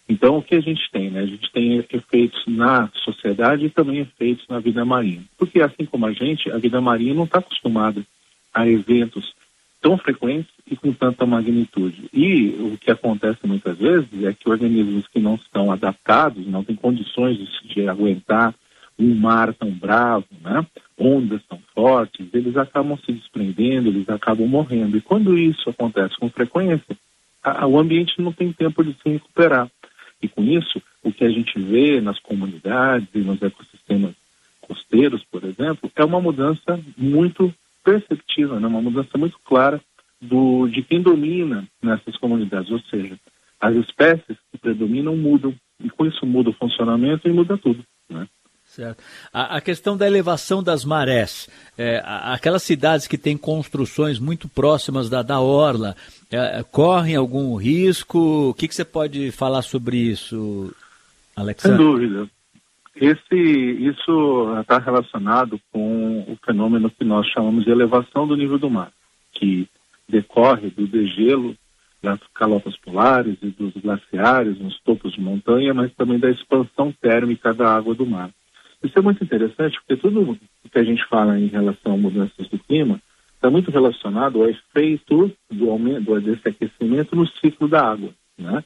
Então, o que a gente tem, né? A gente tem efeitos na sociedade e também efeitos na vida marinha. Porque, assim como a vida marinha não está acostumada a eventos tão frequentes e com tanta magnitude. E o que acontece muitas vezes é que organismos que não estão adaptados, não têm condições de aguentar um mar tão bravo, né? Ondas tão fortes, eles acabam se desprendendo, eles acabam morrendo. E quando isso acontece com frequência, o ambiente não tem tempo de se recuperar. E com isso, o que a gente vê nas comunidades e nos ecossistemas costeiros, por exemplo, é uma mudança muito perceptível, né? Uma mudança muito clara de quem domina nessas comunidades. Ou seja, as espécies que predominam mudam, e com isso muda o funcionamento e muda tudo, né? Certo. A questão da elevação das marés, aquelas cidades que têm construções muito próximas da orla, correm algum risco? O que você pode falar sobre isso, Alexandre? Sem dúvida. Isso está relacionado com o fenômeno que nós chamamos de elevação do nível do mar, que decorre do degelo das calotas polares e dos glaciares nos topos de montanha, mas também da expansão térmica da água do mar. Isso é muito interessante porque tudo o que a gente fala em relação a mudanças do clima está muito relacionado ao efeito desse aquecimento no ciclo da água, né?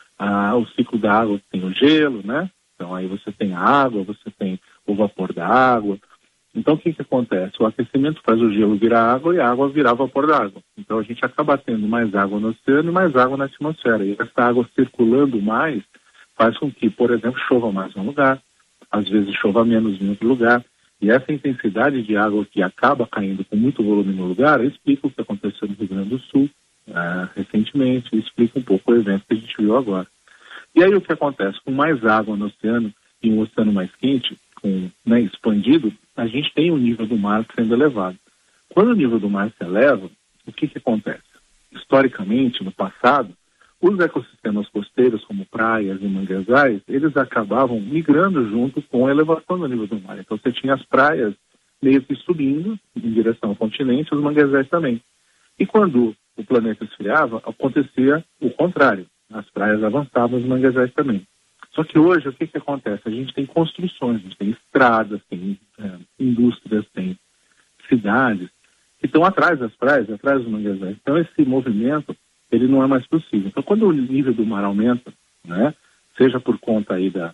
O ciclo da água tem o gelo, né? Então aí você tem a água, você tem o vapor da água. Então o que acontece? O aquecimento faz o gelo virar água e a água virar vapor da água. Então a gente acaba tendo mais água no oceano e mais água na atmosfera. E essa água circulando mais faz com que, por exemplo, chova mais em um lugar, às vezes chova menos em outro lugar, e essa intensidade de água que acaba caindo com muito volume no lugar explica o que aconteceu no Rio Grande do Sul recentemente, e explica um pouco o evento que a gente viu agora. E aí o que acontece? Com mais água no oceano e um oceano mais quente, expandido, a gente tem o nível do mar sendo elevado. Quando o nível do mar se eleva, o que acontece? Historicamente, no passado, os ecossistemas costeiros, como praias e manguezais, eles acabavam migrando junto com a elevação do nível do mar. Então você tinha as praias meio que subindo em direção ao continente, os manguezais também. E quando o planeta esfriava, acontecia o contrário. As praias avançavam, os manguezais também. Só que hoje, o que acontece? A gente tem construções, a gente tem estradas, tem indústrias, tem cidades que estão atrás das praias, atrás dos manguezais. Então esse movimento ele não é mais possível. Então, quando o nível do mar aumenta, né, seja por conta aí das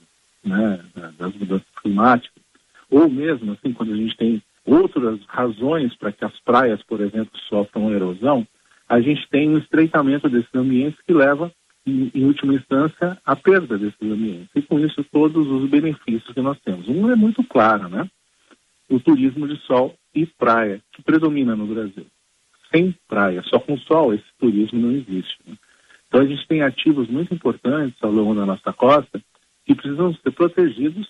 mudanças climáticas, ou mesmo assim, quando a gente tem outras razões para que as praias, por exemplo, sofram erosão, a gente tem um estreitamento desses ambientes que leva, em última instância, à perda desses ambientes. E com isso, todos os benefícios que nós temos. Um é muito claro, né? O turismo de sol e praia, que predomina no Brasil. Sem praia, só com sol, esse turismo não existe, né? Então a gente tem ativos muito importantes ao longo da nossa costa que precisam ser protegidos,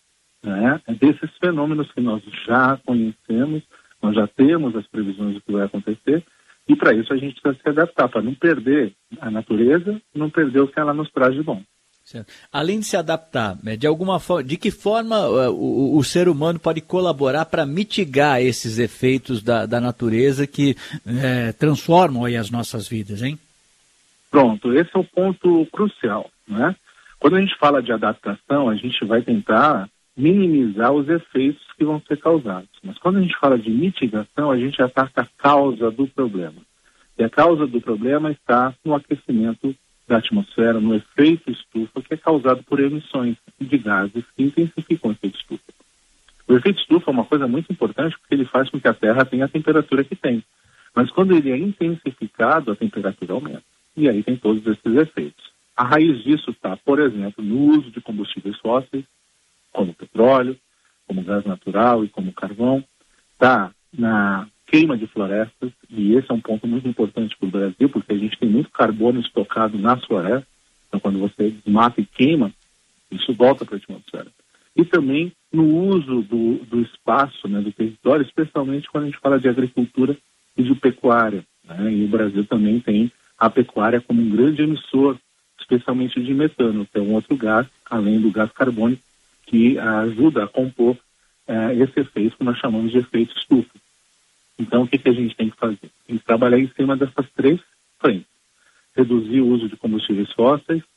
né, desses fenômenos que nós já conhecemos, nós já temos as previsões do que vai acontecer, e para isso a gente precisa se adaptar, para não perder a natureza, não perder o que ela nos traz de bom. Certo. Além de se adaptar, de alguma forma, de que forma o ser humano pode colaborar para mitigar esses efeitos da natureza que transformam aí as nossas vidas, hein? Pronto, esse é o ponto crucial, né? Quando a gente fala de adaptação, a gente vai tentar minimizar os efeitos que vão ser causados. Mas quando a gente fala de mitigação, a gente ataca a causa do problema. E a causa do problema está no aquecimento da atmosfera, no efeito estufa, que é causado por emissões de gases que intensificam o efeito estufa. O efeito estufa é uma coisa muito importante porque ele faz com que a Terra tenha a temperatura que tem. Mas quando ele é intensificado, a temperatura aumenta. E aí tem todos esses efeitos. A raiz disso está, por exemplo, no uso de combustíveis fósseis, como petróleo, como gás natural e como carvão. Está na queima de florestas, e esse é um ponto muito importante para o Brasil, porque a gente tem muito carbono estocado nas florestas. Então, quando você desmata e queima, isso volta para a atmosfera. E também no uso do espaço, né, do território, especialmente quando a gente fala de agricultura e de pecuária, né? E o Brasil também tem a pecuária como um grande emissor, especialmente de metano, que é um outro gás, além do gás carbônico, que ajuda a compor esse efeito que nós chamamos de efeito estufa. Então, o que a gente tem que fazer? Tem que trabalhar em cima dessas três frentes. Reduzir o uso de combustíveis fósseis,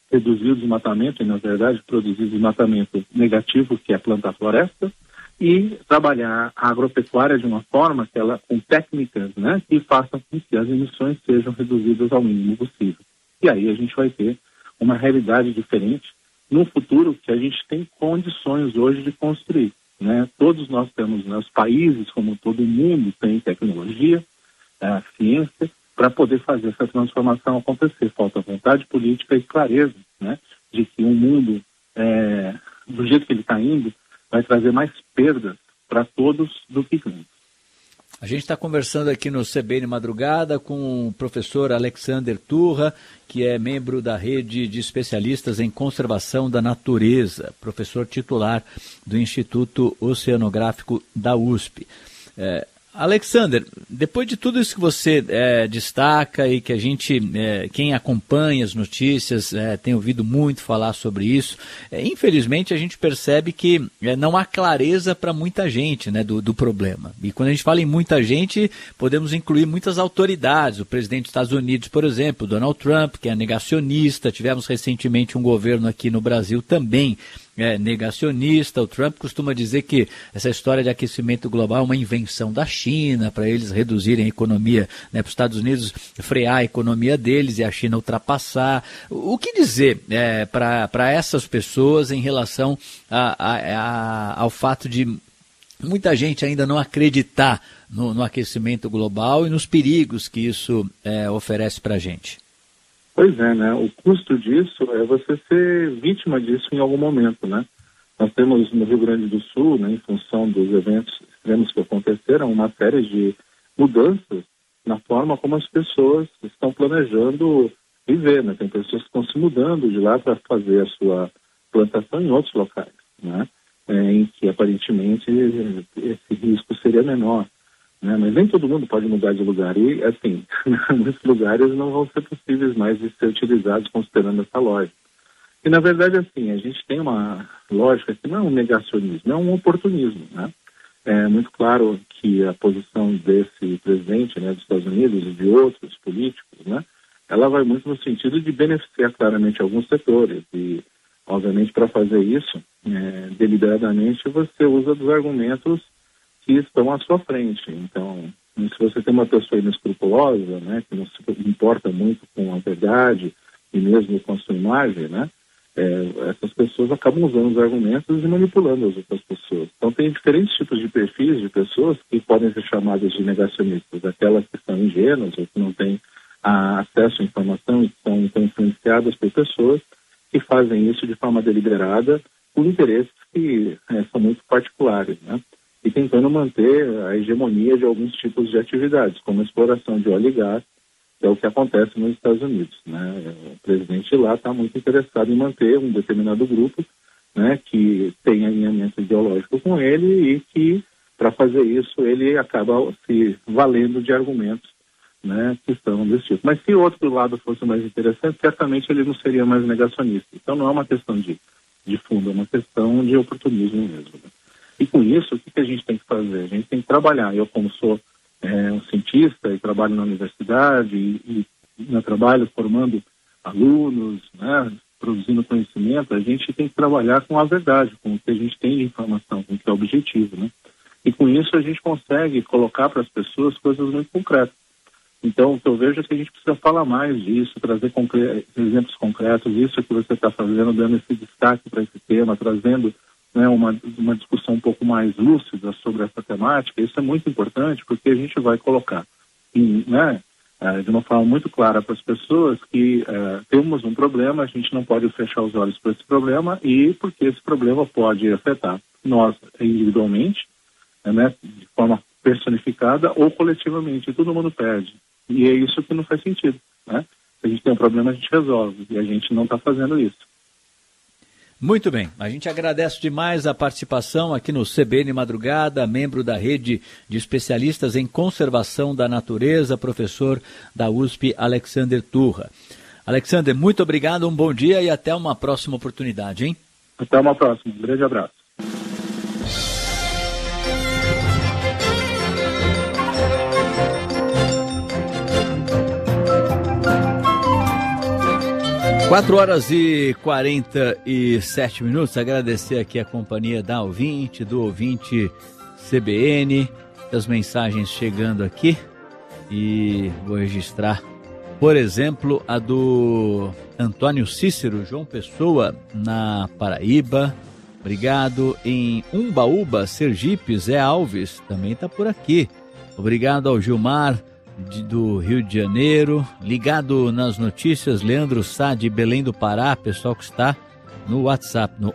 reduzir o desmatamento e, na verdade, produzir desmatamento negativo, que é plantar floresta, e trabalhar a agropecuária de uma forma que ela, com técnicas, né, que façam com que as emissões sejam reduzidas ao mínimo possível. E aí a gente vai ter uma realidade diferente num futuro que a gente tem condições hoje de construir, né? Todos nós temos, né, os países, como todo mundo, tem tecnologia, ciência, para poder fazer essa transformação acontecer. Falta vontade política e clareza, né, de que um mundo, do jeito que ele está indo, vai trazer mais perdas para todos do que ganhos. A gente está conversando aqui no CBN Madrugada com o professor Alexander Turra, que é membro da rede de especialistas em conservação da natureza, professor titular do Instituto Oceanográfico da USP. Alexander, depois de tudo isso que você destaca e que a gente, quem acompanha as notícias, tem ouvido muito falar sobre isso, infelizmente a gente percebe que não há clareza para muita gente, né, do problema. E quando a gente fala em muita gente, podemos incluir muitas autoridades. O presidente dos Estados Unidos, por exemplo, Donald Trump, que é negacionista. Tivemos recentemente um governo aqui no Brasil também negacionista. O Trump costuma dizer que essa história de aquecimento global é uma invenção da China, para eles reduzirem a economia, né, para os Estados Unidos frear a economia deles e a China ultrapassar. O que dizer para essas pessoas em relação ao fato de muita gente ainda não acreditar no aquecimento global e nos perigos que isso oferece para a gente? Pois é, né? O custo disso é você ser vítima disso em algum momento, né? Nós temos no Rio Grande do Sul, né, em função dos eventos extremos que aconteceram, uma série de mudanças na forma como as pessoas estão planejando viver, né? Tem pessoas que estão se mudando de lá para fazer a sua plantação em outros locais, né? Em que aparentemente esse risco seria menor. Mas nem todo mundo pode mudar de lugar e, assim, muitos lugares não vão ser possíveis mais de ser utilizados considerando essa lógica. E, na verdade, assim, a gente tem uma lógica que não é um negacionismo, é um oportunismo, né? É muito claro que a posição desse presidente, né, dos Estados Unidos e de outros políticos, né, ela vai muito no sentido de beneficiar claramente alguns setores e, obviamente, para fazer isso, deliberadamente, você usa dos argumentos que estão à sua frente. Então, se você tem uma pessoa inescrupulosa, né, que não se importa muito com a verdade e mesmo com a sua imagem, né, essas pessoas acabam usando os argumentos e manipulando as outras pessoas. Então, tem diferentes tipos de perfis de pessoas que podem ser chamadas de negacionistas, aquelas que são ingênuas ou que não têm acesso à informação e que são influenciadas por pessoas que fazem isso de forma deliberada por interesses que são muito particulares, né? E tentando manter a hegemonia de alguns tipos de atividades, como a exploração de óleo e gás, que é o que acontece nos Estados Unidos, né? O presidente lá está muito interessado em manter um determinado grupo, né, que tem alinhamento ideológico com ele e que, para fazer isso, ele acaba se valendo de argumentos, né, que estão desse tipo. Mas se o outro lado fosse mais interessante, certamente ele não seria mais negacionista. Então não é uma questão de fundo, é uma questão de oportunismo mesmo, né? E com isso, o que a gente tem que fazer? A gente tem que trabalhar. Eu, como sou um cientista e trabalho na universidade e trabalho formando alunos, né, produzindo conhecimento, a gente tem que trabalhar com a verdade, com o que a gente tem de informação, com o que é objetivo, né? E com isso a gente consegue colocar para as pessoas coisas muito concretas. Então, o que eu vejo é que a gente precisa falar mais disso, trazer exemplos concretos, isso que você está fazendo, dando esse destaque para esse tema, trazendo, né, uma discussão um pouco mais lúcida sobre essa temática. Isso é muito importante porque a gente vai colocar de uma forma muito clara para as pessoas que temos um problema, a gente não pode fechar os olhos para esse problema e porque esse problema pode afetar nós individualmente, né, de forma personificada ou coletivamente, e todo mundo perde. E é isso que não faz sentido, né? Se a gente tem um problema, a gente resolve, e a gente não está fazendo isso. Muito bem, a gente agradece demais a participação aqui no CBN Madrugada, membro da rede de especialistas em conservação da natureza, professor da USP, Alexander Turra. Alexander, muito obrigado, um bom dia e até uma próxima oportunidade, hein? Até uma próxima, um grande abraço. 4h47. Agradecer aqui a companhia da ouvinte, do ouvinte CBN, as mensagens chegando aqui. E vou registrar, por exemplo, a do Antônio Cícero, João Pessoa, na Paraíba. Obrigado. Em Umbaúba, Sergipe, Zé Alves também está por aqui. Obrigado ao Gilmar, do Rio de Janeiro. Ligado nas notícias, Leandro Sá, de Belém do Pará, pessoal que está no WhatsApp, no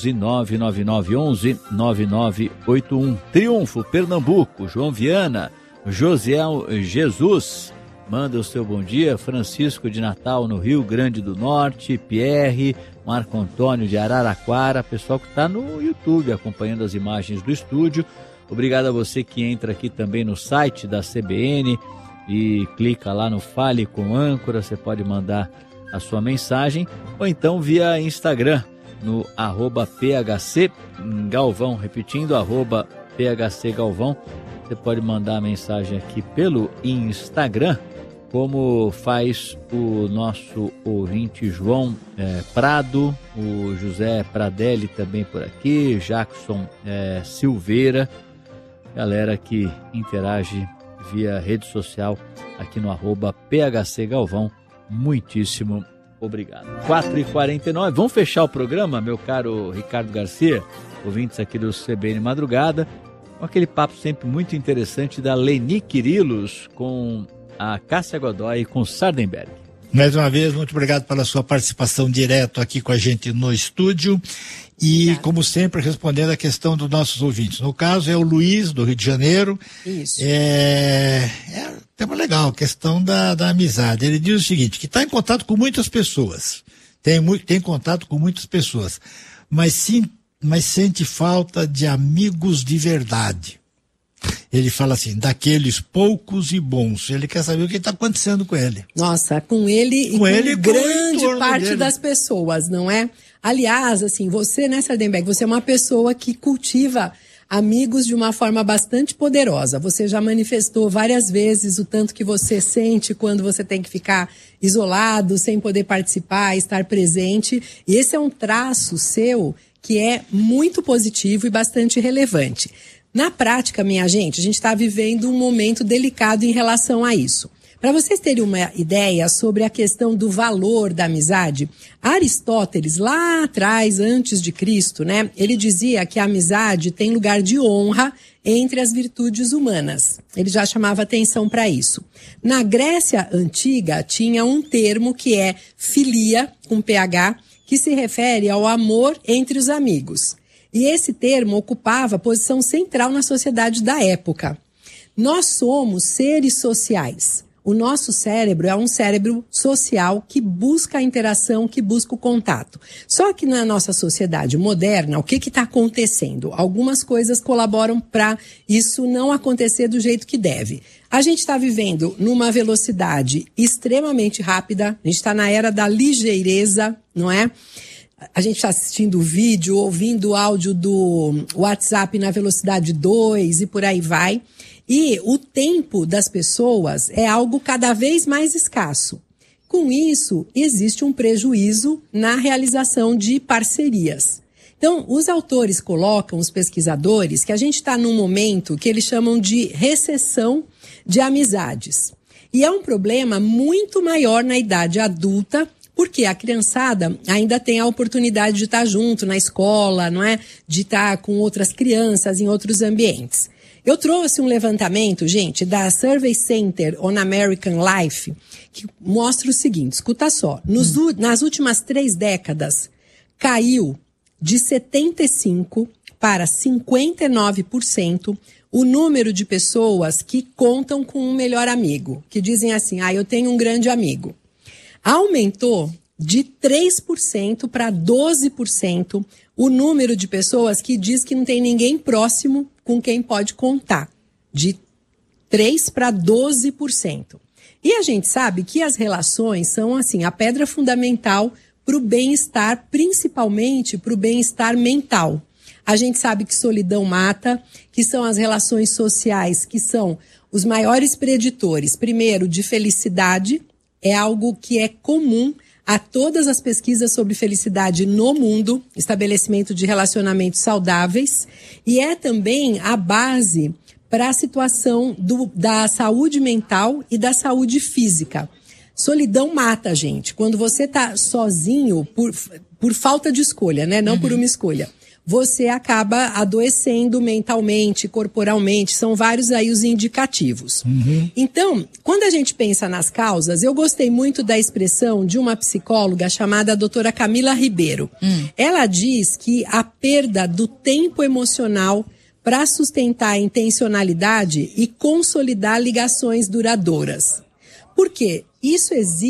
11999119981. Triunfo, Pernambuco, João Viana, Josiel Jesus, manda o seu bom dia. Francisco de Natal, no Rio Grande do Norte. Pierre, Marco Antônio de Araraquara, pessoal que está no YouTube acompanhando as imagens do estúdio. Obrigado a você que entra aqui também no site da CBN e clica lá no Fale com Âncora. Você pode mandar a sua mensagem ou então via Instagram no @PHC Galvão, repetindo, @PHC Galvão. Você pode mandar a mensagem aqui pelo Instagram, como faz o nosso ouvinte João Prado, o José Pradelli também por aqui, Jackson Silveira, galera que interage via rede social aqui no @PHC Galvão. Muitíssimo obrigado. 4h49, vamos fechar o programa, meu caro Ricardo Garcia, ouvintes aqui do CBN Madrugada, com aquele papo sempre muito interessante da Leni Quirilos com a Cássia Godoy e com o Sardenberg. Mais uma vez, muito obrigado pela sua participação direto aqui com a gente no estúdio e, como sempre, respondendo a questão dos nossos ouvintes. No caso, é o Luiz, do Rio de Janeiro. Isso. Tema legal, a questão da amizade. Ele diz o seguinte, que está em contato com muitas pessoas, tem contato com muitas pessoas, mas sente falta de amigos de verdade. Ele fala assim, daqueles poucos e bons. Ele quer saber o que está acontecendo com ele. Nossa, com ele e com grande parte dele. Das pessoas, não é? Aliás, assim, você, né, Sardenberg, você é uma pessoa que cultiva amigos de uma forma bastante poderosa. Você já manifestou várias vezes o tanto que você sente quando você tem que ficar isolado, sem poder participar, estar presente. E esse é um traço seu que é muito positivo e bastante relevante. Na prática, minha gente, a gente está vivendo um momento delicado em relação a isso. Para vocês terem uma ideia sobre a questão do valor da amizade, Aristóteles, lá atrás, antes de Cristo, né, ele dizia que a amizade tem lugar de honra entre as virtudes humanas. Ele já chamava atenção para isso. Na Grécia Antiga, tinha um termo que é filia, com PH, que se refere ao amor entre os amigos. E esse termo ocupava posição central na sociedade da época. Nós somos seres sociais. O nosso cérebro é um cérebro social que busca a interação, que busca o contato. Só que na nossa sociedade moderna, o que está acontecendo? Algumas coisas colaboram para isso não acontecer do jeito que deve. A gente está vivendo numa velocidade extremamente rápida, a gente está na era da ligeireza, não é? A gente está assistindo vídeo, ouvindo áudio do WhatsApp na velocidade 2 e por aí vai. E o tempo das pessoas é algo cada vez mais escasso. Com isso, existe um prejuízo na realização de parcerias. Então, os autores colocam, os pesquisadores, que a gente está num momento que eles chamam de recessão de amizades. E é um problema muito maior na idade adulta, porque a criançada ainda tem a oportunidade de estar junto na escola, não é? De estar com outras crianças em outros ambientes. Eu trouxe um levantamento, gente, da Survey Center on American Life, que mostra o seguinte, escuta só, nas últimas 3 décadas, caiu de 75% para 59% o número de pessoas que contam com um melhor amigo, que dizem assim, eu tenho um grande amigo. Aumentou de 3% para 12% o número de pessoas que diz que não tem ninguém próximo com quem pode contar. De 3% para 12%. E a gente sabe que as relações são, assim, a pedra fundamental para o bem-estar, principalmente para o bem-estar mental. A gente sabe que solidão mata, que são as relações sociais que são os maiores preditores, primeiro, de felicidade. É algo que é comum a todas as pesquisas sobre felicidade no mundo, estabelecimento de relacionamentos saudáveis, e é também a base para a situação da saúde mental e da saúde física. Solidão mata a gente. Quando você está sozinho por falta de escolha, né? Não por uma escolha. Você acaba adoecendo mentalmente, corporalmente, são vários aí os indicativos. Então, quando a gente pensa nas causas, eu gostei muito da expressão de uma psicóloga chamada doutora Camila Ribeiro. Ela diz que a perda do tempo emocional para sustentar a intencionalidade e consolidar ligações duradouras. Por quê? Isso existe